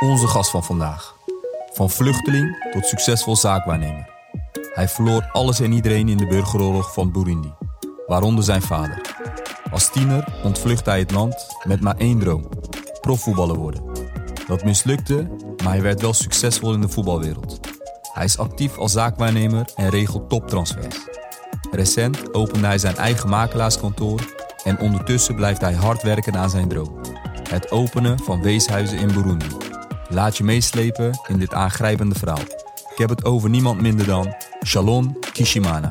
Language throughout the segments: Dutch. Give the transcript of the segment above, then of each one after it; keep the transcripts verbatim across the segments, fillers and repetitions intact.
Onze gast van vandaag. Van vluchteling tot succesvol zaakwaarnemer. Hij verloor alles en iedereen in de burgeroorlog van Burundi, waaronder zijn vader. Als tiener ontvluchtte hij het land met maar één droom: profvoetballer worden. Dat mislukte, maar hij werd wel succesvol in de voetbalwereld. Hij is actief als zaakwaarnemer en regelt toptransfers. Recent opende hij zijn eigen makelaarskantoor en ondertussen blijft hij hard werken aan zijn droom: het openen van weeshuizen in Burundi. Laat je meeslepen in dit aangrijpende verhaal. Ik heb het over niemand minder dan Shalom Kishimana.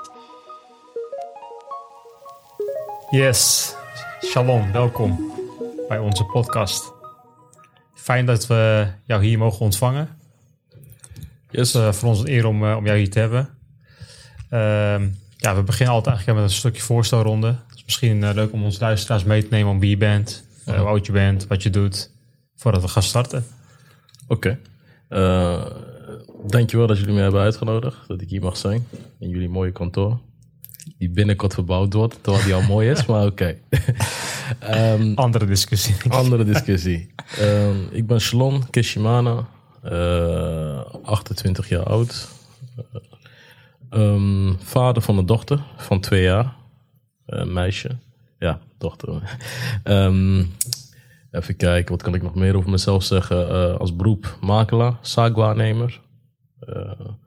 Yes, Shalom, welkom bij onze podcast. Fijn dat we jou hier mogen ontvangen. Yes. Het is uh, voor ons een eer om, uh, om jou hier te hebben. Uh, ja, we beginnen altijd eigenlijk met een stukje voorstelronde. Het is misschien uh, leuk om onze luisteraars mee te nemen om wie je bent, uh, hoe oud je bent, wat je doet, voordat we gaan starten. Oké. Okay. Uh, dankjewel dat jullie me hebben uitgenodigd, dat ik hier mag zijn in jullie mooie kantoor. Die binnenkort verbouwd wordt, terwijl die al mooi is, maar oké. Okay. um, andere discussie. Andere discussie. Um, ik ben Shalom Kishimana, uh, achtentwintig jaar oud. Uh, um, vader van een dochter van twee jaar. Uh, meisje. Ja, dochter. um, even kijken, wat kan ik nog meer over mezelf zeggen? Uh, als beroep makelaar, zaakwaarnemer. Uh,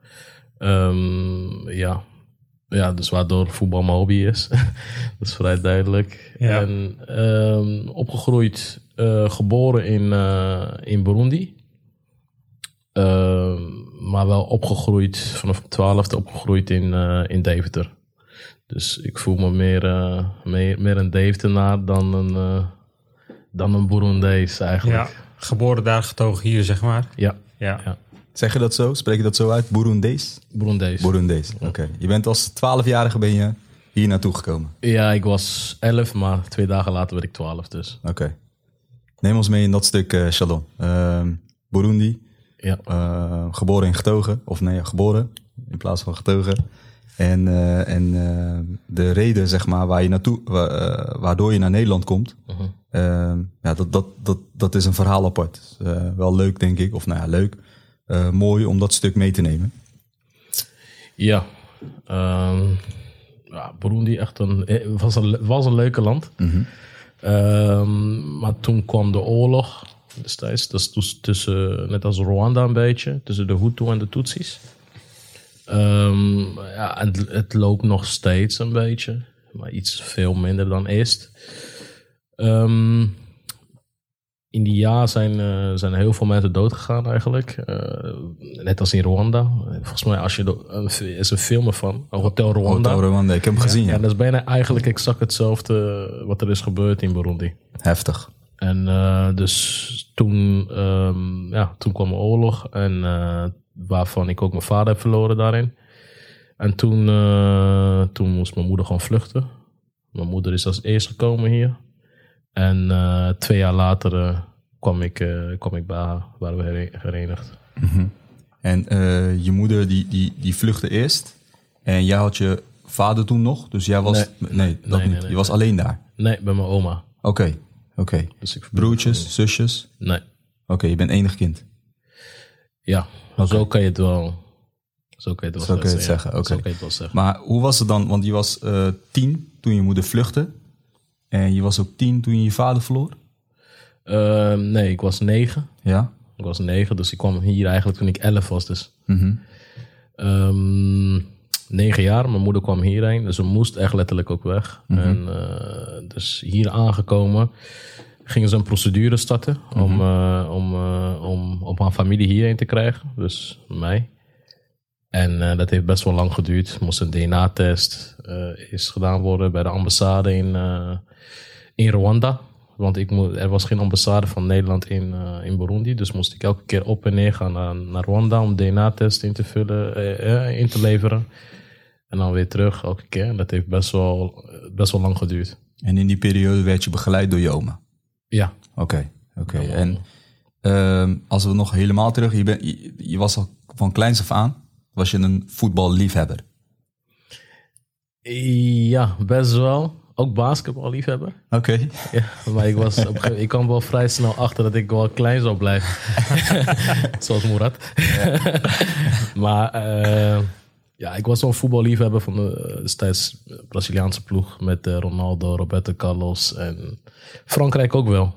um, ja... Ja, dus waardoor voetbal mijn hobby is. Dat is vrij duidelijk. Ja. En um, opgegroeid, uh, geboren in, uh, in Burundi. Uh, maar wel opgegroeid, vanaf mijn twaalfde opgegroeid in, uh, in Deventer. Dus ik voel me meer, uh, meer, meer een Deventenaar dan een, uh, dan een Burundees eigenlijk. Ja, geboren daar, getogen hier, zeg maar. Ja, ja. ja. Zeg je dat zo? Spreek je dat zo uit? Burundees? Burundees. Burundees, oké. Okay. Je bent als twaalfjarige ben je hier naartoe gekomen? Ja, ik was elf, maar twee dagen later werd ik twaalf dus. Oké. Okay. Neem ons mee in dat stuk, uh, Shalom. Uh, Burundi, ja. uh, geboren en getogen. Of nee, geboren in plaats van getogen. En, uh, en uh, de reden, zeg maar, waar je naartoe, wa- uh, waardoor je naar Nederland komt... Uh-huh. Uh, ja, dat, dat, dat, dat is een verhaal apart. Uh, wel leuk, denk ik. Of nou ja, leuk. Uh, mooi om dat stuk mee te nemen. Ja, um, ja Burundi echt een, was, een, was een leuke land. Mm-hmm. Um, maar toen kwam de oorlog destijds. Dat is tussen, net als Rwanda een beetje, tussen de Hutu en de Tutsis. Um, ja, het, het loopt nog steeds een beetje, maar iets veel minder dan eerst. Um, In die jaar zijn, uh, zijn er heel veel mensen doodgegaan eigenlijk. Uh, net als in Rwanda. Volgens mij als je do- uh, is een film ervan. Hotel Rwanda. Hotel Rwanda, ik heb hem gezien. Ja, ja. ja, dat is bijna eigenlijk exact hetzelfde wat er is gebeurd in Burundi. Heftig. En uh, dus toen, um, ja, toen kwam de oorlog. En uh, waarvan ik ook mijn vader heb verloren daarin. En toen, uh, toen moest mijn moeder gewoon vluchten. Mijn moeder is als eerste gekomen hier. En uh, twee jaar later uh, kwam, ik, uh, kwam ik bij haar, waren we herenigd. Mm-hmm. En uh, je moeder die, die, die vluchtte eerst. En jij had je vader toen nog? Dus jij was... Nee, nee dat nee, niet. Nee, nee, je was nee. alleen daar? Nee, bij mijn oma. Oké, okay, oké. Okay. Dus ik broertjes, zusjes? Nee. Oké, okay, je bent enig kind? Ja, okay. Zo kan je het wel... Zo kan je het wel, zo kan je het zeggen. zeggen. Ja. Okay. Zo kan je het wel zeggen. Maar hoe was het dan? Want je was uh, tien toen je moeder vluchtte. En je was ook tien toen je je vader verloor? Uh, nee, ik was negen. Ja? Ik was negen, dus ik kwam hier eigenlijk toen ik elf was. Dus. Mm-hmm. Um, negen jaar, mijn moeder kwam hierheen. Dus ze moest echt letterlijk ook weg. Mm-hmm. En uh, dus hier aangekomen gingen ze een procedure starten. Mm-hmm. Om, uh, om, uh, om, om haar familie hierheen te krijgen. Dus mij. En uh, dat heeft best wel lang geduurd. Moest een D N A-test uh, is gedaan worden bij de ambassade in, uh, in Rwanda. Want ik mo- er was geen ambassade van Nederland in, uh, in Burundi. Dus moest ik elke keer op en neer gaan naar, naar Rwanda om D N A-test in te vullen, uh, uh, in te leveren. En dan weer terug elke keer. En dat heeft best wel, best wel lang geduurd. En in die periode werd je begeleid door je oma? Ja. Oké, okay, oké. Okay. En uh, als we nog helemaal terug... Je, ben, je, je was al van kleins af aan... Was je een voetballiefhebber? Ja, best wel. ook basketbal liefhebber. Oké. Okay. Ja, maar ik, was op, ik kwam wel vrij snel achter dat ik wel klein zou blijven. Zoals Murat. Ja. maar uh, ja, ik was wel voetballiefhebber van de destijds Braziliaanse ploeg. Met uh, Ronaldo, Roberto Carlos en Frankrijk ook wel.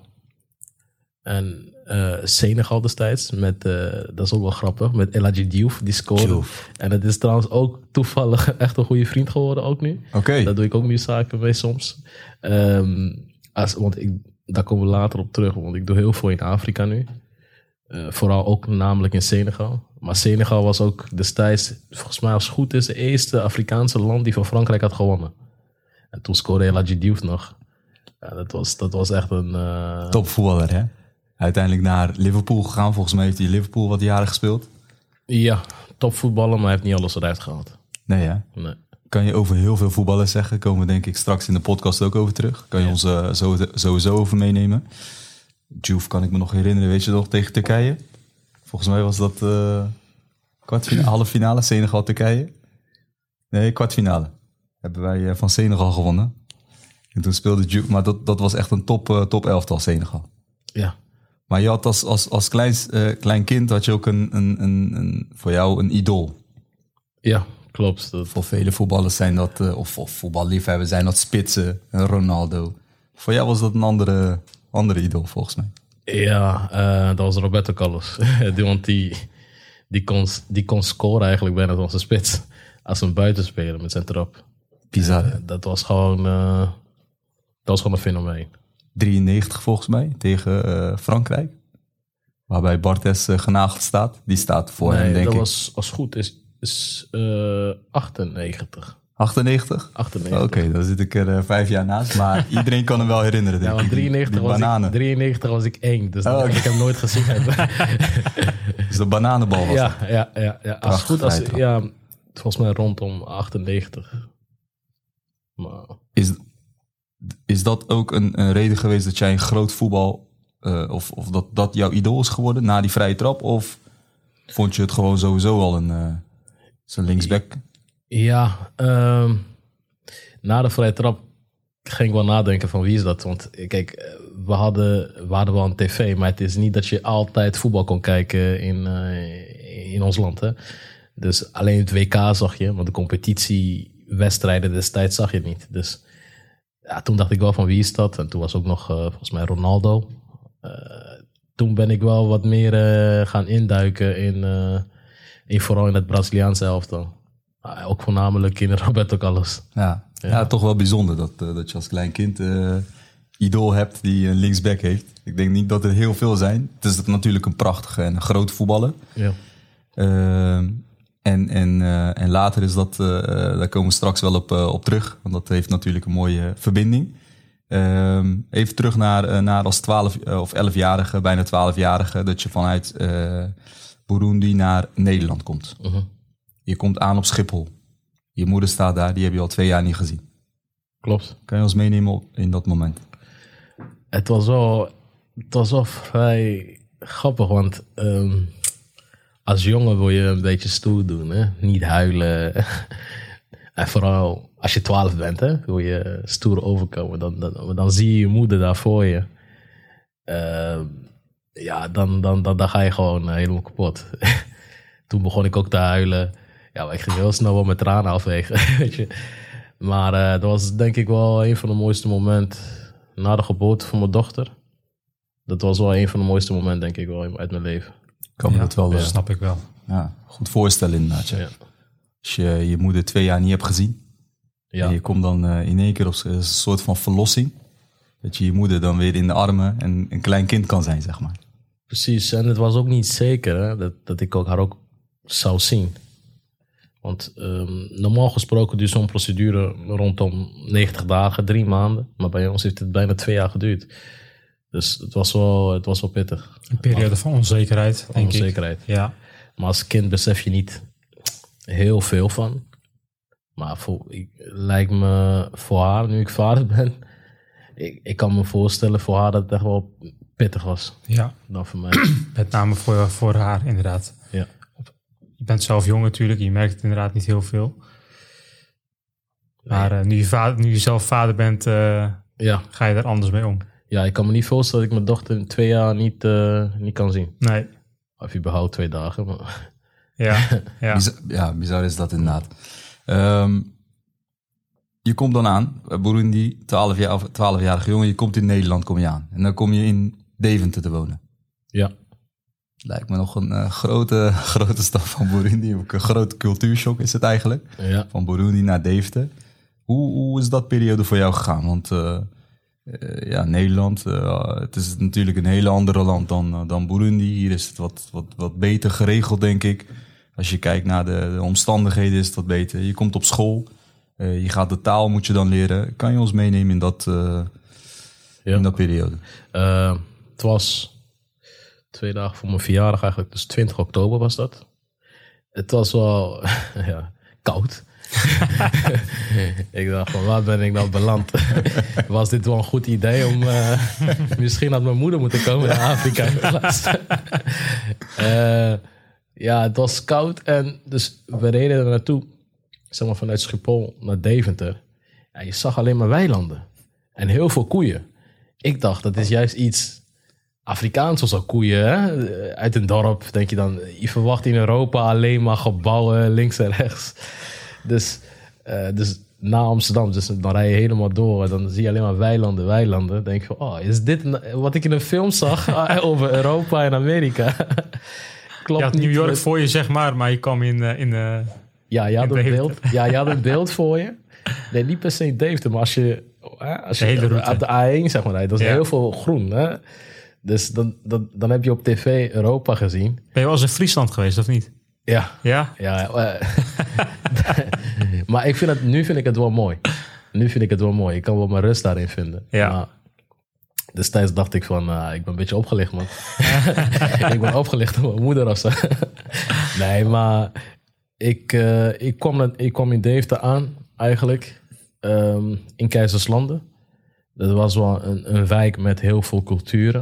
En uh, Senegal destijds, met, uh, dat is ook wel grappig, met El Hadji Diouf, die scoorde. Diouf. En dat is trouwens ook toevallig echt een goede vriend geworden ook nu. Oké. Okay. Daar doe ik ook nu zaken mee soms. Um, als, want ik, daar komen we later op terug, want ik doe heel veel in Afrika nu. Uh, vooral ook namelijk in Senegal. Maar Senegal was ook destijds, volgens mij als het goed is, de eerste Afrikaanse land die van Frankrijk had gewonnen. En toen scoorde El Hadji Diouf nog. Ja, dat, was, dat was echt een... Uh... Topvoetballer, hè? Uiteindelijk naar Liverpool gegaan. Volgens mij heeft hij Liverpool wat jaren gespeeld. Ja, topvoetballer, maar hij heeft niet alles eruit gehaald. Nee, hè? Nee. Kan je over heel veel voetballers zeggen. Komen we denk ik straks in de podcast ook over terug. Kan je ja. ons uh, zo, sowieso over meenemen. Diouf kan ik me nog herinneren. Weet je nog, tegen Turkije? Volgens mij was dat uh, kwartfinale, halve finale Senegal-Turkije. Nee, kwartfinale. Hebben wij uh, van Senegal gewonnen. En toen speelde Diouf. Maar dat, dat was echt een top, uh, top elftal Senegal. Ja. Maar je had als, als, als klein, uh, klein kind had je ook een, een, een, een, voor jou een idool. Ja, klopt. Dat... Voor vele voetballers zijn dat, uh, of, of voetballiefhebbers zijn dat Spitsen, Ronaldo. Voor jou was dat een andere, andere idool volgens mij. Ja, uh, dat was Roberto Carlos. die, want die, die, kon, die kon scoren eigenlijk bijna als een spits. Als een buitenspeler met zijn trap. Bizar. Uh, dat was gewoon, uh, dat was gewoon een fenomeen. drieënnegentig volgens mij, tegen uh, Frankrijk. Waarbij Barthez uh, genageld staat. Die staat voor nee, hem, denk dat ik. was, als het goed is, is uh, achtennegentig. achtennegentig? achtennegentig. Oké, okay, dan zit ik er uh, vijf jaar naast. Maar iedereen kan hem wel herinneren, denk ja, ik. drieënnegentig, die, die was bananen. Ik, drieënnegentig was ik één. Dus oh, okay. ik heb hem nooit gezien. Dus de bananenbal was ja, dat? Ja, ja, ja. Als het goed als, ja, volgens mij rondom achtennegentig. Maar... Is... Is dat ook een, een reden geweest dat jij een groot voetbal... Uh, of, of dat dat jouw idool is geworden na die vrije trap? Of vond je het gewoon sowieso al een, uh, een linksback? Ja, uh, na de vrije trap ging ik wel nadenken van wie is dat? Want kijk, we hadden, we hadden wel een tv... maar het is niet dat je altijd voetbal kon kijken in, uh, in ons land. Hè? Dus alleen het W K zag je, want de competitiewedstrijden destijds zag je niet. Dus... Ja, toen dacht ik wel van wie is dat? En toen was ook nog uh, volgens mij Ronaldo. Uh, toen ben ik wel wat meer uh, gaan induiken in, uh, in vooral in het Braziliaanse elftal. Uh, ook voornamelijk in Roberto Carlos. Ja, ja. ja toch wel bijzonder dat, uh, dat je als klein kind uh, idool hebt die een linksback heeft. Ik denk niet dat er heel veel zijn. Het is natuurlijk een prachtige en een grote voetballer. Ja. Uh, En, en, uh, en later is dat, uh, daar komen we straks wel op, uh, op terug. Want dat heeft natuurlijk een mooie verbinding. Uh, even terug naar, uh, naar als twaalf uh, of elfjarige, bijna twaalfjarige, dat je vanuit uh, Burundi naar Nederland komt. Uh-huh. Je komt aan op Schiphol. Je moeder staat daar, die heb je al twee jaar niet gezien. Klopt. Kan je ons meenemen op, in dat moment? Het was wel, het was wel vrij grappig, want... Um... Als jongen wil je een beetje stoer doen, hè? Niet huilen. En vooral als je twaalf bent, hè? Wil je stoer overkomen. Dan, dan, dan zie je je moeder daar voor je. Uh, ja, dan, dan, dan, dan ga je gewoon helemaal kapot. Toen begon ik ook te huilen. Ja, maar ik ging heel snel wel met tranen afwegen. Weet je? Maar uh, dat was denk ik wel een van de mooiste momenten na de geboorte van mijn dochter. Dat was wel een van de mooiste momenten, denk ik wel, uit mijn leven. Kan me ja, dat wel... Dat snap ik wel. Ja, goed voorstellen inderdaad. Ja. Ja. Als je je moeder twee jaar niet hebt gezien... Ja. En je komt dan uh, in één keer op een soort van verlossing... dat je je moeder dan weer in de armen en een klein kind kan zijn, zeg maar. Precies, en het was ook niet zeker hè, dat, dat ik ook haar ook zou zien. Want um, normaal gesproken duurt zo'n procedure rondom negentig dagen, drie maanden. Maar bij ons heeft het bijna twee jaar geduurd. Dus het was wel, het was wel pittig. Een periode van onzekerheid, van denk onzekerheid. ik. Ja. Maar als kind besef je niet heel veel van. Maar voor, ik, lijkt me voor haar, nu ik vader ben... Ik, ik kan me voorstellen voor haar dat het echt wel pittig was. Ja. Dan voor mij. Met name voor, voor haar, inderdaad. Ja. Je bent zelf jong natuurlijk, je merkt het inderdaad niet heel veel. Maar uh, nu, je vader, nu je zelf vader bent, uh, ja. ga je daar anders mee om. Ja, ik kan me niet voorstellen dat ik mijn dochter in twee jaar niet, uh, niet kan zien. Nee. Of überhaupt twee dagen. Maar... Ja, ja. Bizar, ja, bizar is dat inderdaad. Um, je komt dan aan, Burundi, twaalfjarige jongen, je komt in Nederland kom je aan. En dan kom je in Deventer te wonen. Ja. Lijkt me nog een uh, grote, grote stap van Burundi. Ook een grote cultuurshock is het eigenlijk. Ja. Van Burundi naar Deventer. Hoe, hoe is dat periode voor jou gegaan? Want uh, uh, ja, Nederland, uh, het is natuurlijk een hele andere land dan, uh, dan Burundi. Hier is het wat, wat, wat beter geregeld, denk ik. Als je kijkt naar de, de omstandigheden is het wat beter. Je komt op school, uh, je gaat de taal moet je dan leren. Kan je ons meenemen in dat, uh, ja. in dat periode? Uh, het was twee dagen voor mijn verjaardag eigenlijk, dus twintig oktober was dat. Het was wel ja, koud. Ik dacht van, waar ben ik nou beland? Was dit wel een goed idee om... Uh, misschien had mijn moeder moeten komen naar Afrika. uh, ja, het was koud en dus we reden er naartoe. Zeg maar vanuit Schiphol naar Deventer. Ja, je zag alleen maar weilanden. En heel veel koeien. Ik dacht, dat is juist iets Afrikaans of zo, koeien. Hè? Uit een dorp, denk je dan. Je verwacht in Europa alleen maar gebouwen links en rechts. Dus, uh, dus na Amsterdam, dus dan rij je helemaal door. En dan zie je alleen maar weilanden, weilanden. Dan denk je van, oh, is dit wat ik in een film zag over Europa en Amerika? Klopt. Je had niet New York met... voor je, zeg maar, maar je kwam in... Uh, in uh, ja, je had, een beeld, ja, je had een beeld voor je. Nee, niet per se in Deventer, maar als je, als je op de A één zeg maar rijdt, dat is ja. heel veel groen. Hè? Dus dan, dan, dan heb je op tv Europa gezien. Ben je wel eens in Friesland geweest, of niet? Ja. Ja? Ja. Uh, maar ik vind het, nu vind ik het wel mooi. Nu vind ik het wel mooi. Ik kan wel mijn rust daarin vinden. Ja. Maar destijds dacht ik van, uh, ik ben een beetje opgelicht, man. Ik ben opgelicht door mijn moeder of zo. Nee, maar ik, uh, ik, kwam, ik kwam in Deventer aan, eigenlijk. Um, in Keizerslanden. Dat was wel een, een wijk met heel veel culturen.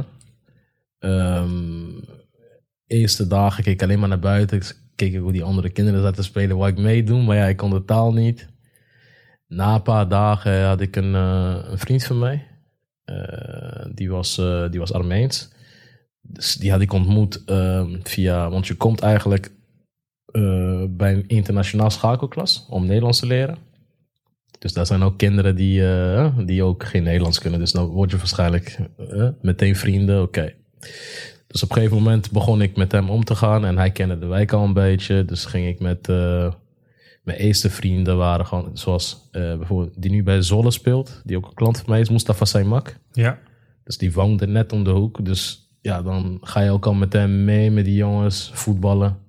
Um, eerste dagen keek ik alleen maar naar buiten. Keek ik hoe die andere kinderen zaten spelen. Wou ik meedoen, maar ja, ik kon de taal niet. Na een paar dagen had ik een, uh, een vriend van mij. Uh, die, was, uh, die was Armeens. Dus die had ik ontmoet uh, via... Want je komt eigenlijk uh, bij een internationaal schakelklas om Nederlands te leren. Dus daar zijn ook kinderen die, uh, die ook geen Nederlands kunnen. Dus dan word je waarschijnlijk uh, meteen vrienden. Oké. Okay. Dus op een gegeven moment begon ik met hem om te gaan. En hij kende de wijk al een beetje. Dus ging ik met uh, mijn eerste vrienden waren gewoon... Zoals uh, bijvoorbeeld die nu bij Zolle speelt. Die ook een klant van mij is, Mustafa Saymak. Ja. Dus die woonde net om de hoek. Dus ja, dan ga je ook al met hem mee met die jongens voetballen.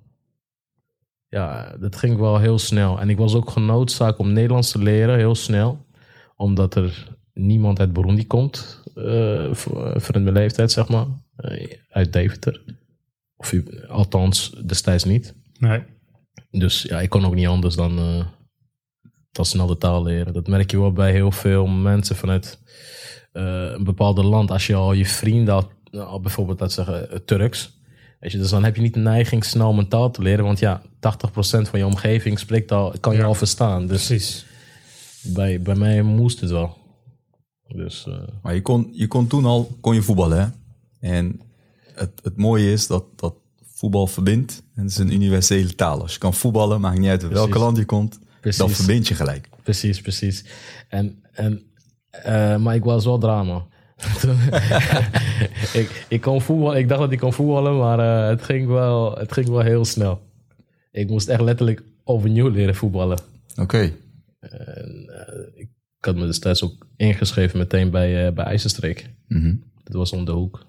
Ja, dat ging wel heel snel. En ik was ook genoodzaakt om Nederlands te leren, heel snel. Omdat er niemand uit Burundi komt. Uh, voor, voor in mijn leeftijd, zeg maar. Uh, uit Deventer. Of althans, destijds niet. Nee. Dus ja, ik kon ook niet anders dan, uh, dan snel de taal leren. Dat merk je wel bij heel veel mensen vanuit uh, een bepaald land. Als je al je vrienden had, al bijvoorbeeld, laat zeggen, uh, Turks... Weet je, dus dan heb je niet de neiging snel om een taal te leren. Want ja, tachtig procent van je omgeving spreekt al, kan je ja. al verstaan. Dus precies. Bij, bij mij moest het wel. Dus, uh... Maar je kon, je kon toen al kon je voetballen, hè? En het, het mooie is dat, dat voetbal verbindt. En het is een universele taal. Als je kan voetballen, maakt niet uit uit welk land je komt. Precies. Dan verbind je gelijk. Precies, precies. En, en, uh, maar ik was wel drama. ik, ik kon voetballen. Ik dacht dat ik kon voetballen, maar uh, het, ging wel, het ging wel heel snel. Ik moest echt letterlijk overnieuw leren voetballen. Oké. Okay. Uh, ik had me destijds ook ingeschreven meteen bij, uh, bij IJzerstreek. Mm-hmm. Dat was om de hoek.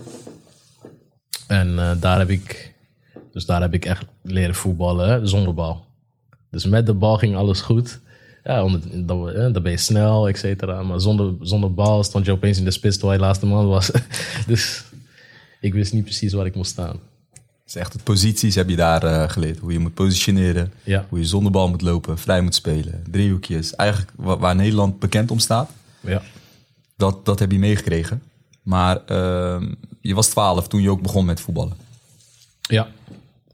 En uh, daar heb ik, dus daar heb ik echt leren voetballen, hè, zonder bal. Dus met de bal ging alles goed. Ja, onder, dan, dan ben je snel, et cetera. Maar zonder, zonder bal stond je opeens in de spits terwijl je laatste man was. Dus ik wist niet precies waar ik moest staan. Dus echt de posities heb je daar uh, geleerd. Hoe je moet positioneren, ja. Hoe je zonder bal moet lopen, vrij moet spelen. Driehoekjes, eigenlijk waar, waar Nederland bekend om staat. Ja. Dat, dat heb je meegekregen. Maar uh, je was twaalf toen je ook begon met voetballen. Ja.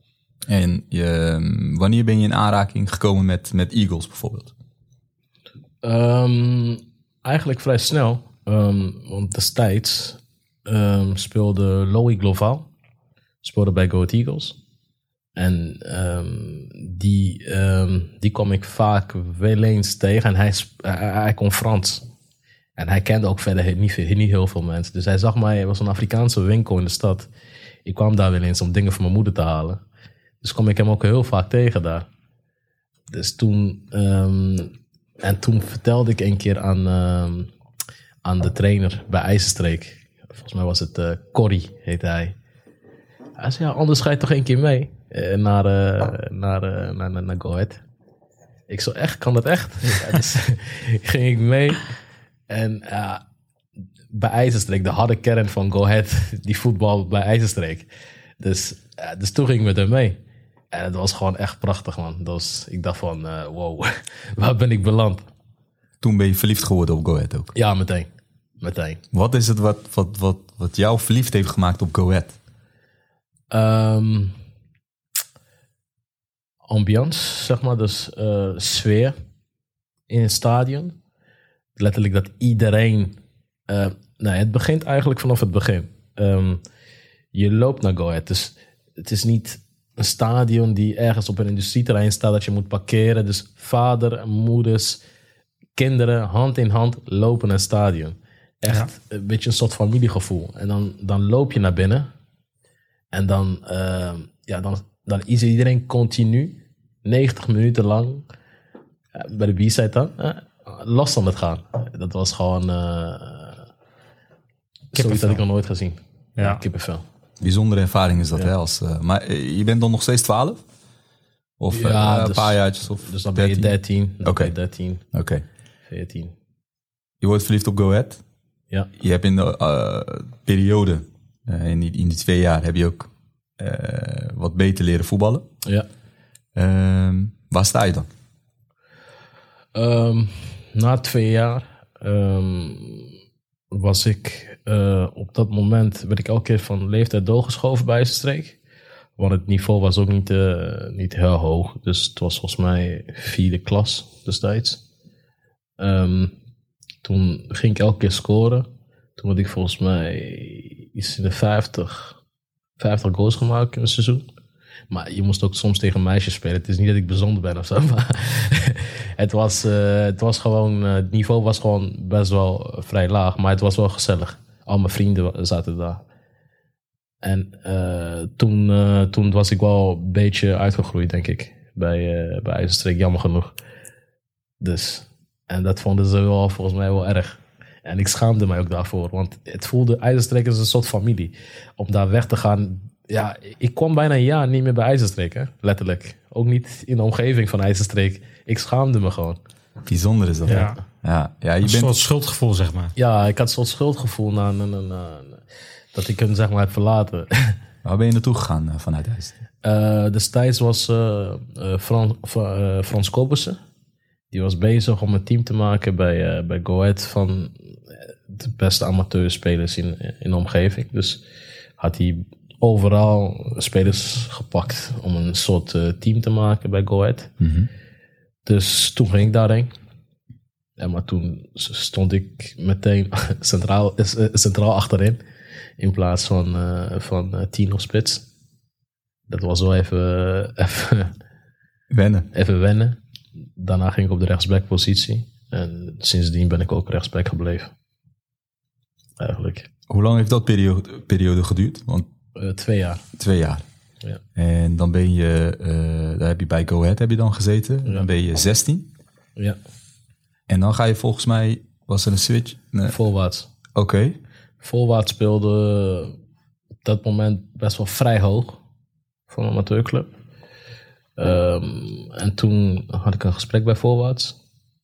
En je, wanneer ben je in aanraking gekomen met, met Eagles bijvoorbeeld? Um, eigenlijk vrij snel. Um, want destijds um, speelde Louis Gloval. Speelde bij Go Ahead Eagles. En um, die, um, die kwam ik vaak wel eens tegen. En hij, hij, hij kon Frans. En hij kende ook verder niet, niet heel veel mensen. Dus hij zag mij, er was een Afrikaanse winkel in de stad. Ik kwam daar wel eens om dingen voor mijn moeder te halen. Dus kwam ik hem ook heel vaak tegen daar. Dus toen... Um, en toen vertelde ik een keer aan, um, aan de trainer bij IJzerstreek. Volgens mij was het uh, Corrie, heette hij. Hij zei, ja, anders ga je toch een keer mee uh, naar, uh, naar, uh, naar, naar, naar Go Ahead. Ik zo, echt? Kan dat echt? Ja, dus ging ik mee. En uh, bij IJzerstreek, de harde kern van Go Ahead, die voetbal bij IJzerstreek. Dus, uh, dus toen ging ik met hem mee. En het was gewoon echt prachtig, man. Dat was, ik dacht van, uh, wow, waar ben ik beland? Toen ben je verliefd geworden op Go Ahead ook? Ja, meteen. meteen. Wat is het wat, wat, wat, wat jou verliefd heeft gemaakt op Go Ahead? Um, ambiance, zeg maar. Dus uh, sfeer in het stadion. Letterlijk dat iedereen... Uh, nou, het begint eigenlijk vanaf het begin. Um, je loopt naar Go Ahead. Dus het is niet een stadion die ergens op een industrieterrein staat dat je moet parkeren. Dus vader, moeders, kinderen, hand in hand lopen naar het stadion. Echt ja. een beetje een soort familiegevoel. En dan, dan loop je naar binnen. En dan, uh, ja, dan, dan is iedereen continu, negentig minuten lang, uh, bij de B-side dan, uh, los aan het gaan. Dat was gewoon uh, zoiets dat ik nog nooit gezien. Ja, ja kippenvel. Bijzondere ervaring is dat, ja. hè? Als, uh, maar je bent dan nog steeds twaalf? Of ja, uh, dus, een paar jaartjes? Of dus dan ben je dertien. Oké. Okay. dertien. Oké. Okay. veertien. Je wordt verliefd op Go Ahead. Ja. Je hebt in de uh, periode, uh, in, die, in die twee jaar, heb je ook uh, wat beter leren voetballen. Ja. Uh, waar sta je dan? Um, na twee jaar um, was ik uh, op dat moment werd ik elke keer van leeftijd doorgeschoven bij IJzerstreek. Want het niveau was ook niet, uh, niet heel hoog. Dus het was volgens mij vierde klas destijds. Um, toen ging ik elke keer scoren. Toen had ik volgens mij iets in de vijftig, vijftig goals gemaakt in een seizoen. Maar je moest ook soms tegen meisjes spelen. Het is niet dat ik bijzonder ben of zo. Maar het, was, uh, het was gewoon... Uh, het niveau was gewoon best wel uh, vrij laag. Maar het was wel gezellig. Al mijn vrienden zaten daar. En uh, toen, uh, toen was ik wel een beetje uitgegroeid, denk ik. Bij, uh, bij IJzerstreek, jammer genoeg. Dus... En dat vonden ze wel volgens mij wel erg. En ik schaamde mij ook daarvoor. Want het voelde, IJzerstreek is een soort familie. Om daar weg te gaan. Ja, ik kwam bijna een jaar niet meer bij IJzerstreek. Hè? Letterlijk. Ook niet in de omgeving van IJzerstreek. Ik schaamde me gewoon. Bijzonder is dat. Ja. Ja. Ja, je een bent... soort schuldgevoel, zeg maar. Ja, ik had een soort schuldgevoel. Na, na, na, na, dat ik hem zeg maar heb verlaten. Waar ben je naartoe gegaan uh, vanuit IJzerstreek? Uh, destijds was uh, uh, Fran, uh, Frans Kobbersen. Die was bezig om een team te maken bij, uh, bij Go Ahead van de beste amateurspelers in, in de omgeving. Dus had hij overal spelers gepakt om een soort uh, team te maken bij Go Ahead. Mm-hmm. Dus toen ging ik daarheen. Ja, maar toen stond ik meteen centraal, centraal achterin in plaats van, uh, van uh, tien of spits. Dat was wel even, uh, even wennen. Even wennen. Daarna ging ik op de rechtsbackpositie. En sindsdien ben ik ook rechtsback gebleven. Eigenlijk. Hoe lang heeft dat periode, periode geduurd? Want uh, twee jaar. Twee jaar. Ja. En dan ben je, uh, daar heb je bij Go Ahead heb je dan gezeten. Ja. Dan ben je zestien. Ja. En dan ga je volgens mij, was er een switch? Nee. Voorwaarts. Oké. Okay. Voorwaarts speelde op dat moment best wel vrij hoog voor een amateurclub. Um, en toen had ik een gesprek bij Voorwaarts.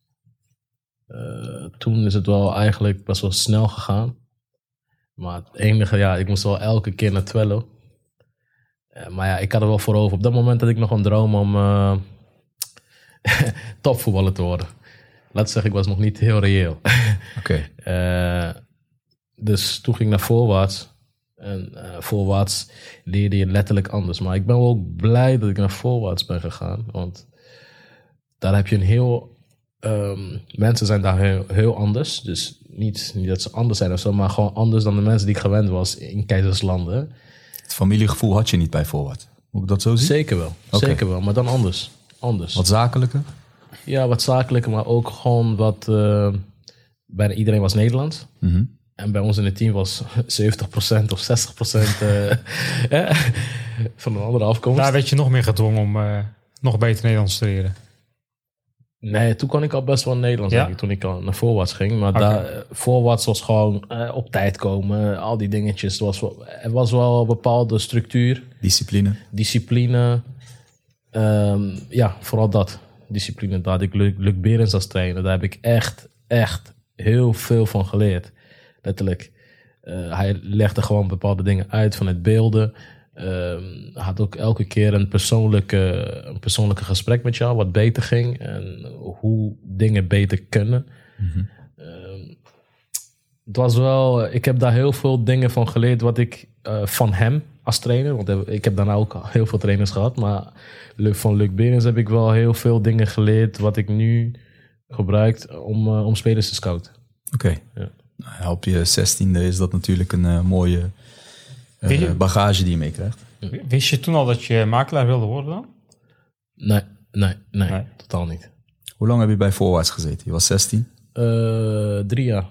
Uh, toen is het wel eigenlijk best wel snel gegaan. Maar het enige, ja, ik moest wel elke keer naar Twello. Uh, maar ja, ik had er wel voor over. Op dat moment had ik nog een droom om uh, topvoetballer te worden. Laat ik zeggen, ik was nog niet heel reëel. Oké. Okay. Uh, dus toen ging ik naar Voorwaarts. En uh, Voorwaarts leerde je letterlijk anders. Maar ik ben wel ook blij dat ik naar Voorwaarts ben gegaan. Want daar heb je een heel Um, mensen zijn daar heel, heel anders. Dus niet, niet dat ze anders zijn of zo, maar gewoon anders dan de mensen die ik gewend was in Keizerslanden. Het familiegevoel had je niet bij Voorwaarts. Moet ik dat zo zien? Zeker wel, okay. zeker wel, maar dan anders. anders. Wat zakelijker? Ja, wat zakelijker, maar ook gewoon wat... Uh, bijna iedereen was Nederlands. Mm-hmm. En bij ons in het team was zeventig procent of zestig procent uh, van een andere afkomst. Daar werd je nog meer gedwongen om uh, nog beter Nederlands te leren. Nee, toen kon ik al best wel Nederlands, ja? denk ik, toen ik al naar Voorwaarts ging. Maar okay. daar, uh, Voorwaarts was gewoon uh, op tijd komen, al die dingetjes. Er was wel, er was wel een bepaalde structuur. Discipline. Discipline. Um, ja, vooral dat. Discipline. Daar had ik Luc, Luc Berens als trainer. Daar heb ik echt, echt heel veel van geleerd. Letterlijk. Uh, hij legde gewoon bepaalde dingen uit vanuit beelden. Uh, had ook elke keer een persoonlijke, een persoonlijke gesprek met jou, wat beter ging en hoe dingen beter kunnen. Mm-hmm. Uh, het was wel, ik heb daar heel veel dingen van geleerd wat ik uh, van hem als trainer, want ik heb daarna ook heel veel trainers gehad, maar van Luc Berens heb ik wel heel veel dingen geleerd wat ik nu gebruik om, uh, om spelers te scouten. Oké. Okay. Ja. Nou, op je zestiende is dat natuurlijk een uh, mooie uh, je, bagage die je meekrijgt. Wist je toen al dat je makelaar wilde worden dan? Nee, nee, nee, nee. totaal niet. Hoe lang heb je bij Voorwaarts gezeten? Je was zestien? Uh, drie jaar.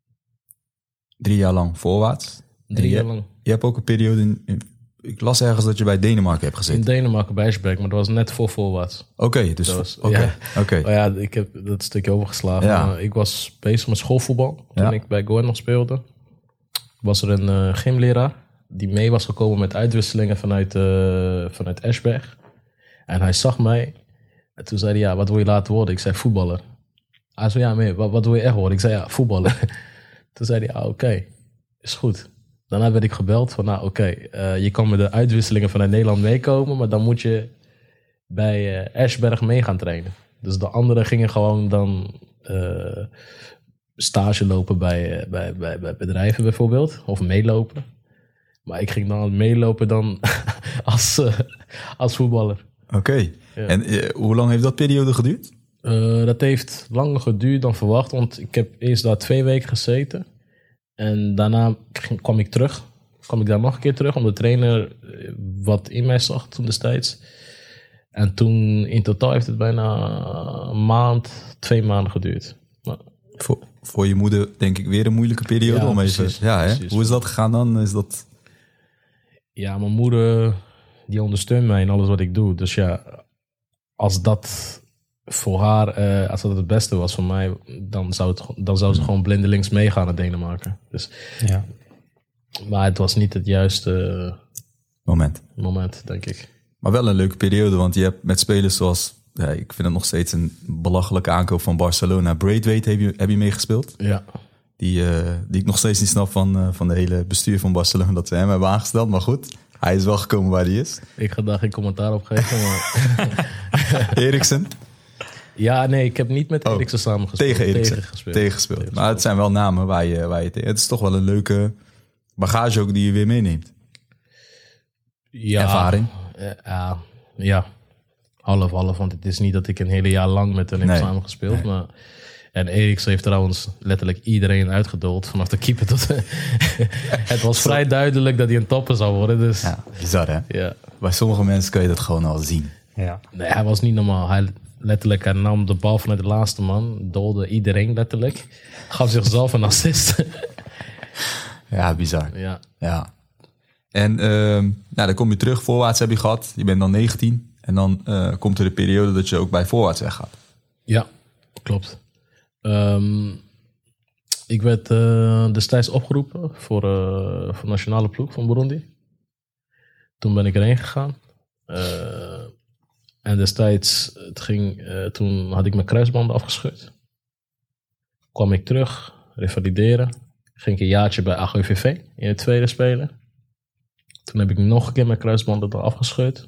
Drie jaar lang Voorwaarts? Drie je, jaar lang. Je hebt ook een periode... In, in, ik las ergens dat je bij Denemarken hebt gezeten. In Denemarken bij Esbjerg, maar dat was net voor Voorwaarts. Oké, okay, dus... Was, okay, ja, okay. Oh ja, ik heb dat stukje overgeslagen. Ja. Maar ik was bezig met schoolvoetbal toen ja. ik bij Go Ahead nog speelde. Was er een uh, gymleraar die mee was gekomen met uitwisselingen vanuit, uh, vanuit Esbjerg. En hij zag mij. En toen zei hij, ja, wat wil je laten worden? Ik zei, voetballer. Hij zei, ja, mee, wat, wat wil je echt worden? Ik zei, ja, voetballer. Toen zei hij, ah, oké, okay, is goed. Daarna werd ik gebeld van, nou oké, okay, uh, je kan met de uitwisselingen vanuit Nederland meekomen, maar dan moet je bij uh, Esbjerg mee gaan trainen. Dus de anderen gingen gewoon dan uh, stage lopen bij, uh, bij, bij, bij bedrijven bijvoorbeeld, of meelopen. Maar ik ging dan meelopen dan als, uh, als voetballer. Oké, okay. ja. En uh, hoe lang heeft dat periode geduurd? Uh, dat heeft langer geduurd dan verwacht, want ik heb eerst daar twee weken gezeten. En daarna kwam ik terug. kwam ik daar nog een keer terug, omdat de trainer wat in mij zag toen destijds. En toen in totaal heeft het bijna een maand, twee maanden geduurd. Maar, voor, voor je moeder denk ik weer een moeilijke periode. Ja, om precies, even, ja, hè? precies. Hoe is dat gegaan dan? Is dat... Ja, mijn moeder die ondersteunt mij in alles wat ik doe. Dus ja, als dat voor haar, uh, als dat het beste was voor mij, dan zou, het, dan zou ze gewoon blindelings meegaan naar Denemarken. Dus, ja. Maar het was niet het juiste moment. moment, denk ik. Maar wel een leuke periode, want je hebt met spelers zoals, ja, ik vind het nog steeds een belachelijke aankoop van Barcelona. Braithwaite heb je, heb je meegespeeld. Ja. Die, uh, die ik nog steeds niet snap van, uh, van de hele bestuur van Barcelona, dat ze hem hebben aangesteld. Maar goed, hij is wel gekomen waar hij is. Ik ga daar geen commentaar op geven, maar... Eriksen? Ja, nee, ik heb niet met Eriksen oh, samen gespeeld. Tegen Eriksen. Tegen gespeeld. Tegen gespeeld. Tegen maar het zijn wel namen waar je, waar je... Het is toch wel een leuke bagage ook die je weer meeneemt. Ja, ervaring. Ja, ja, half, half. Want het is niet dat ik een hele jaar lang met hem nee. heb samengespeeld. Nee. Maar, en Eriksen heeft trouwens letterlijk iedereen uitgedold. Vanaf de keeper tot... Het was vrij duidelijk dat hij een topper zou worden. Dus, ja, bizar hè? Ja. Bij sommige mensen kun je dat gewoon al zien. Ja. Nee, hij was niet normaal. Hij... Letterlijk, hij nam de bal vanuit de laatste man. Dolde iedereen letterlijk. Gaf zichzelf een assist. Ja, bizar. Ja. ja. En uh, nou, dan kom je terug. Voorwaarts heb je gehad. Je bent dan negentien. En dan uh, komt er de periode dat je ook bij Voorwaarts weggaat. Ja, klopt. Um, ik werd uh, destijds opgeroepen voor, uh, voor de nationale ploeg van Burundi. Toen ben ik erheen gegaan. Uh, En destijds, het ging, uh, toen had ik mijn kruisbanden afgescheurd. Kwam ik terug, revalideren. Ging ik een jaartje bij A G V V in het tweede spelen. Toen heb ik nog een keer mijn kruisbanden eraf afgescheurd.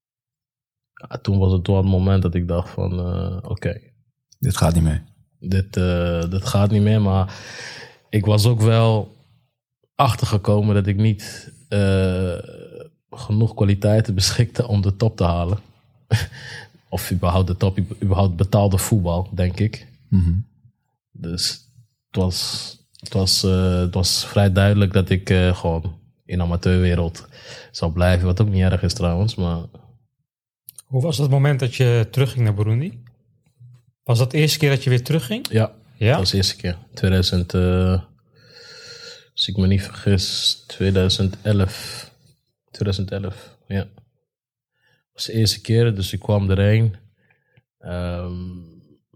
Ja, toen was het wel het moment dat ik dacht van, uh, oké. Okay, dit gaat niet meer. Dit, uh, dit gaat niet meer, maar ik was ook wel achtergekomen dat ik niet uh, genoeg kwaliteiten beschikte om de top te halen. Of überhaupt de top, überhaupt betaalde voetbal, denk ik. Mm-hmm. Dus het was, het, was, uh, het was vrij duidelijk dat ik uh, gewoon in de amateurwereld zou blijven. Wat ook niet erg is trouwens, maar... Hoe was het moment dat je terugging naar Burundi? Was dat de eerste keer dat je weer terugging? Ja, ja? dat was de eerste keer. tweeduizend, uh, als ik me niet vergis, tweeduizend elf. tweeduizend elf, ja. Dat was de eerste keer, dus ik kwam erheen. Um,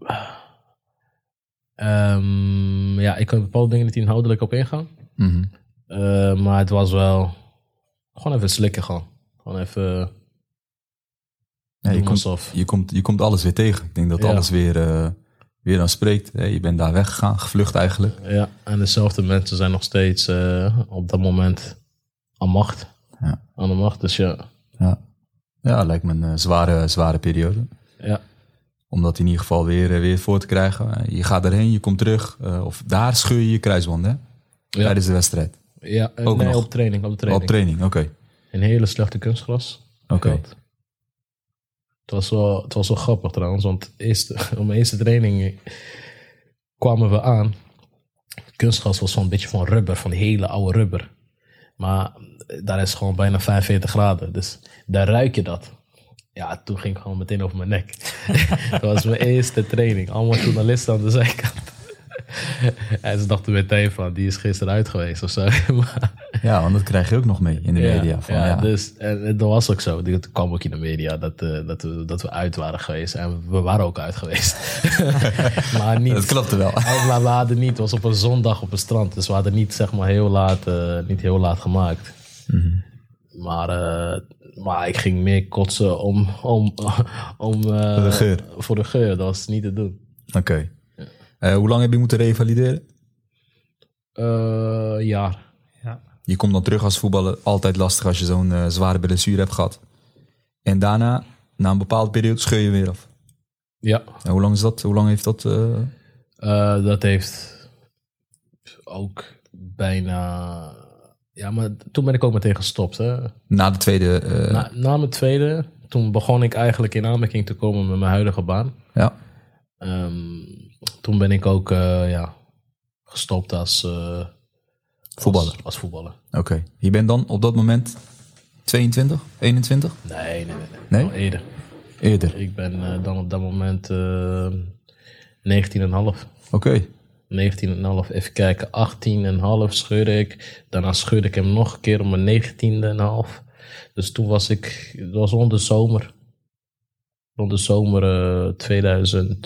um, ja, ik kan bepaalde dingen niet inhoudelijk op ingaan. Mm-hmm. Uh, maar het was wel gewoon even slikken gewoon. Gewoon even... Ja, je, komt, je, komt, je komt alles weer tegen. Ik denk dat ja. alles weer, uh, weer dan spreekt. Hey, je bent daar weggegaan, gevlucht eigenlijk. Ja, en dezelfde mensen zijn nog steeds uh, op dat moment aan macht. Ja. Aan de macht, dus ja. Ja, ja lijkt me een uh, zware, zware periode. Ja. Om dat in ieder geval weer, uh, weer voor te krijgen. Je gaat erheen, je komt terug. Uh, of daar scheur je je kruisband, hè? Ja. Tijdens de wedstrijd. Ja, ook nee, nog. op training. Op training, op training oké. Okay. Een hele slechte kunstgras. Oké. Okay. Het was wel, het was wel grappig trouwens, want eerste, op mijn eerste training kwamen we aan. Kunstgras was zo'n beetje van rubber, van hele oude rubber. Maar daar is gewoon bijna vijfenveertig graden, dus daar ruik je dat. Ja, toen ging ik gewoon meteen over mijn nek. Dat was mijn eerste training, allemaal journalisten aan de zijkant. En ze dachten meteen van, die is gisteren uit geweest of zo. Ja, want dat krijg je ook nog mee in de ja, media. Van, ja, ja, dus en, en dat was ook zo. Het kwam ook in de media dat, uh, dat, we, dat we uit waren geweest. En we waren ook uit geweest. Maar niet, dat klopte wel. Maar we hadden niet, het was op een zondag op het strand. Dus we hadden niet, zeg maar, heel laat, uh, niet heel laat gemaakt. Mm-hmm. Maar, uh, maar ik ging meer kotsen om, om, om, uh, voor de geur. Voor de geur, dat was niet te doen. Oké. Okay. Uh, hoe lang heb je moeten revalideren? Een uh, jaar. Ja. Je komt dan terug als voetballer. Altijd lastig als je zo'n uh, zware blessure hebt gehad. En daarna, na een bepaalde periode, scheur je weer af. Ja. En hoe lang is dat? Hoe lang heeft dat? Uh... Uh, dat heeft ook bijna... Ja, maar toen ben ik ook meteen gestopt. Hè. Na de tweede... Uh... Na, na mijn tweede, toen begon ik eigenlijk in aanmerking te komen met mijn huidige baan. Ja. Um, toen ben ik ook uh, ja, gestopt als, uh, voetballer. Als, als voetballer. Oké. Okay. Je bent dan op dat moment tweeëntwintig, eenentwintig? Nee, nee, nee. nee? Nou, eerder. Eerder? Ik ben uh, dan op dat moment uh, negentien komma vijf. Oké. Okay. negentien komma vijf, even kijken. achttien komma vijf scheurde ik. Daarna scheurde ik hem nog een keer op mijn negentiende komma vijf. Dus toen was ik, het was rond de zomer. Rond de zomer uh, tweeduizend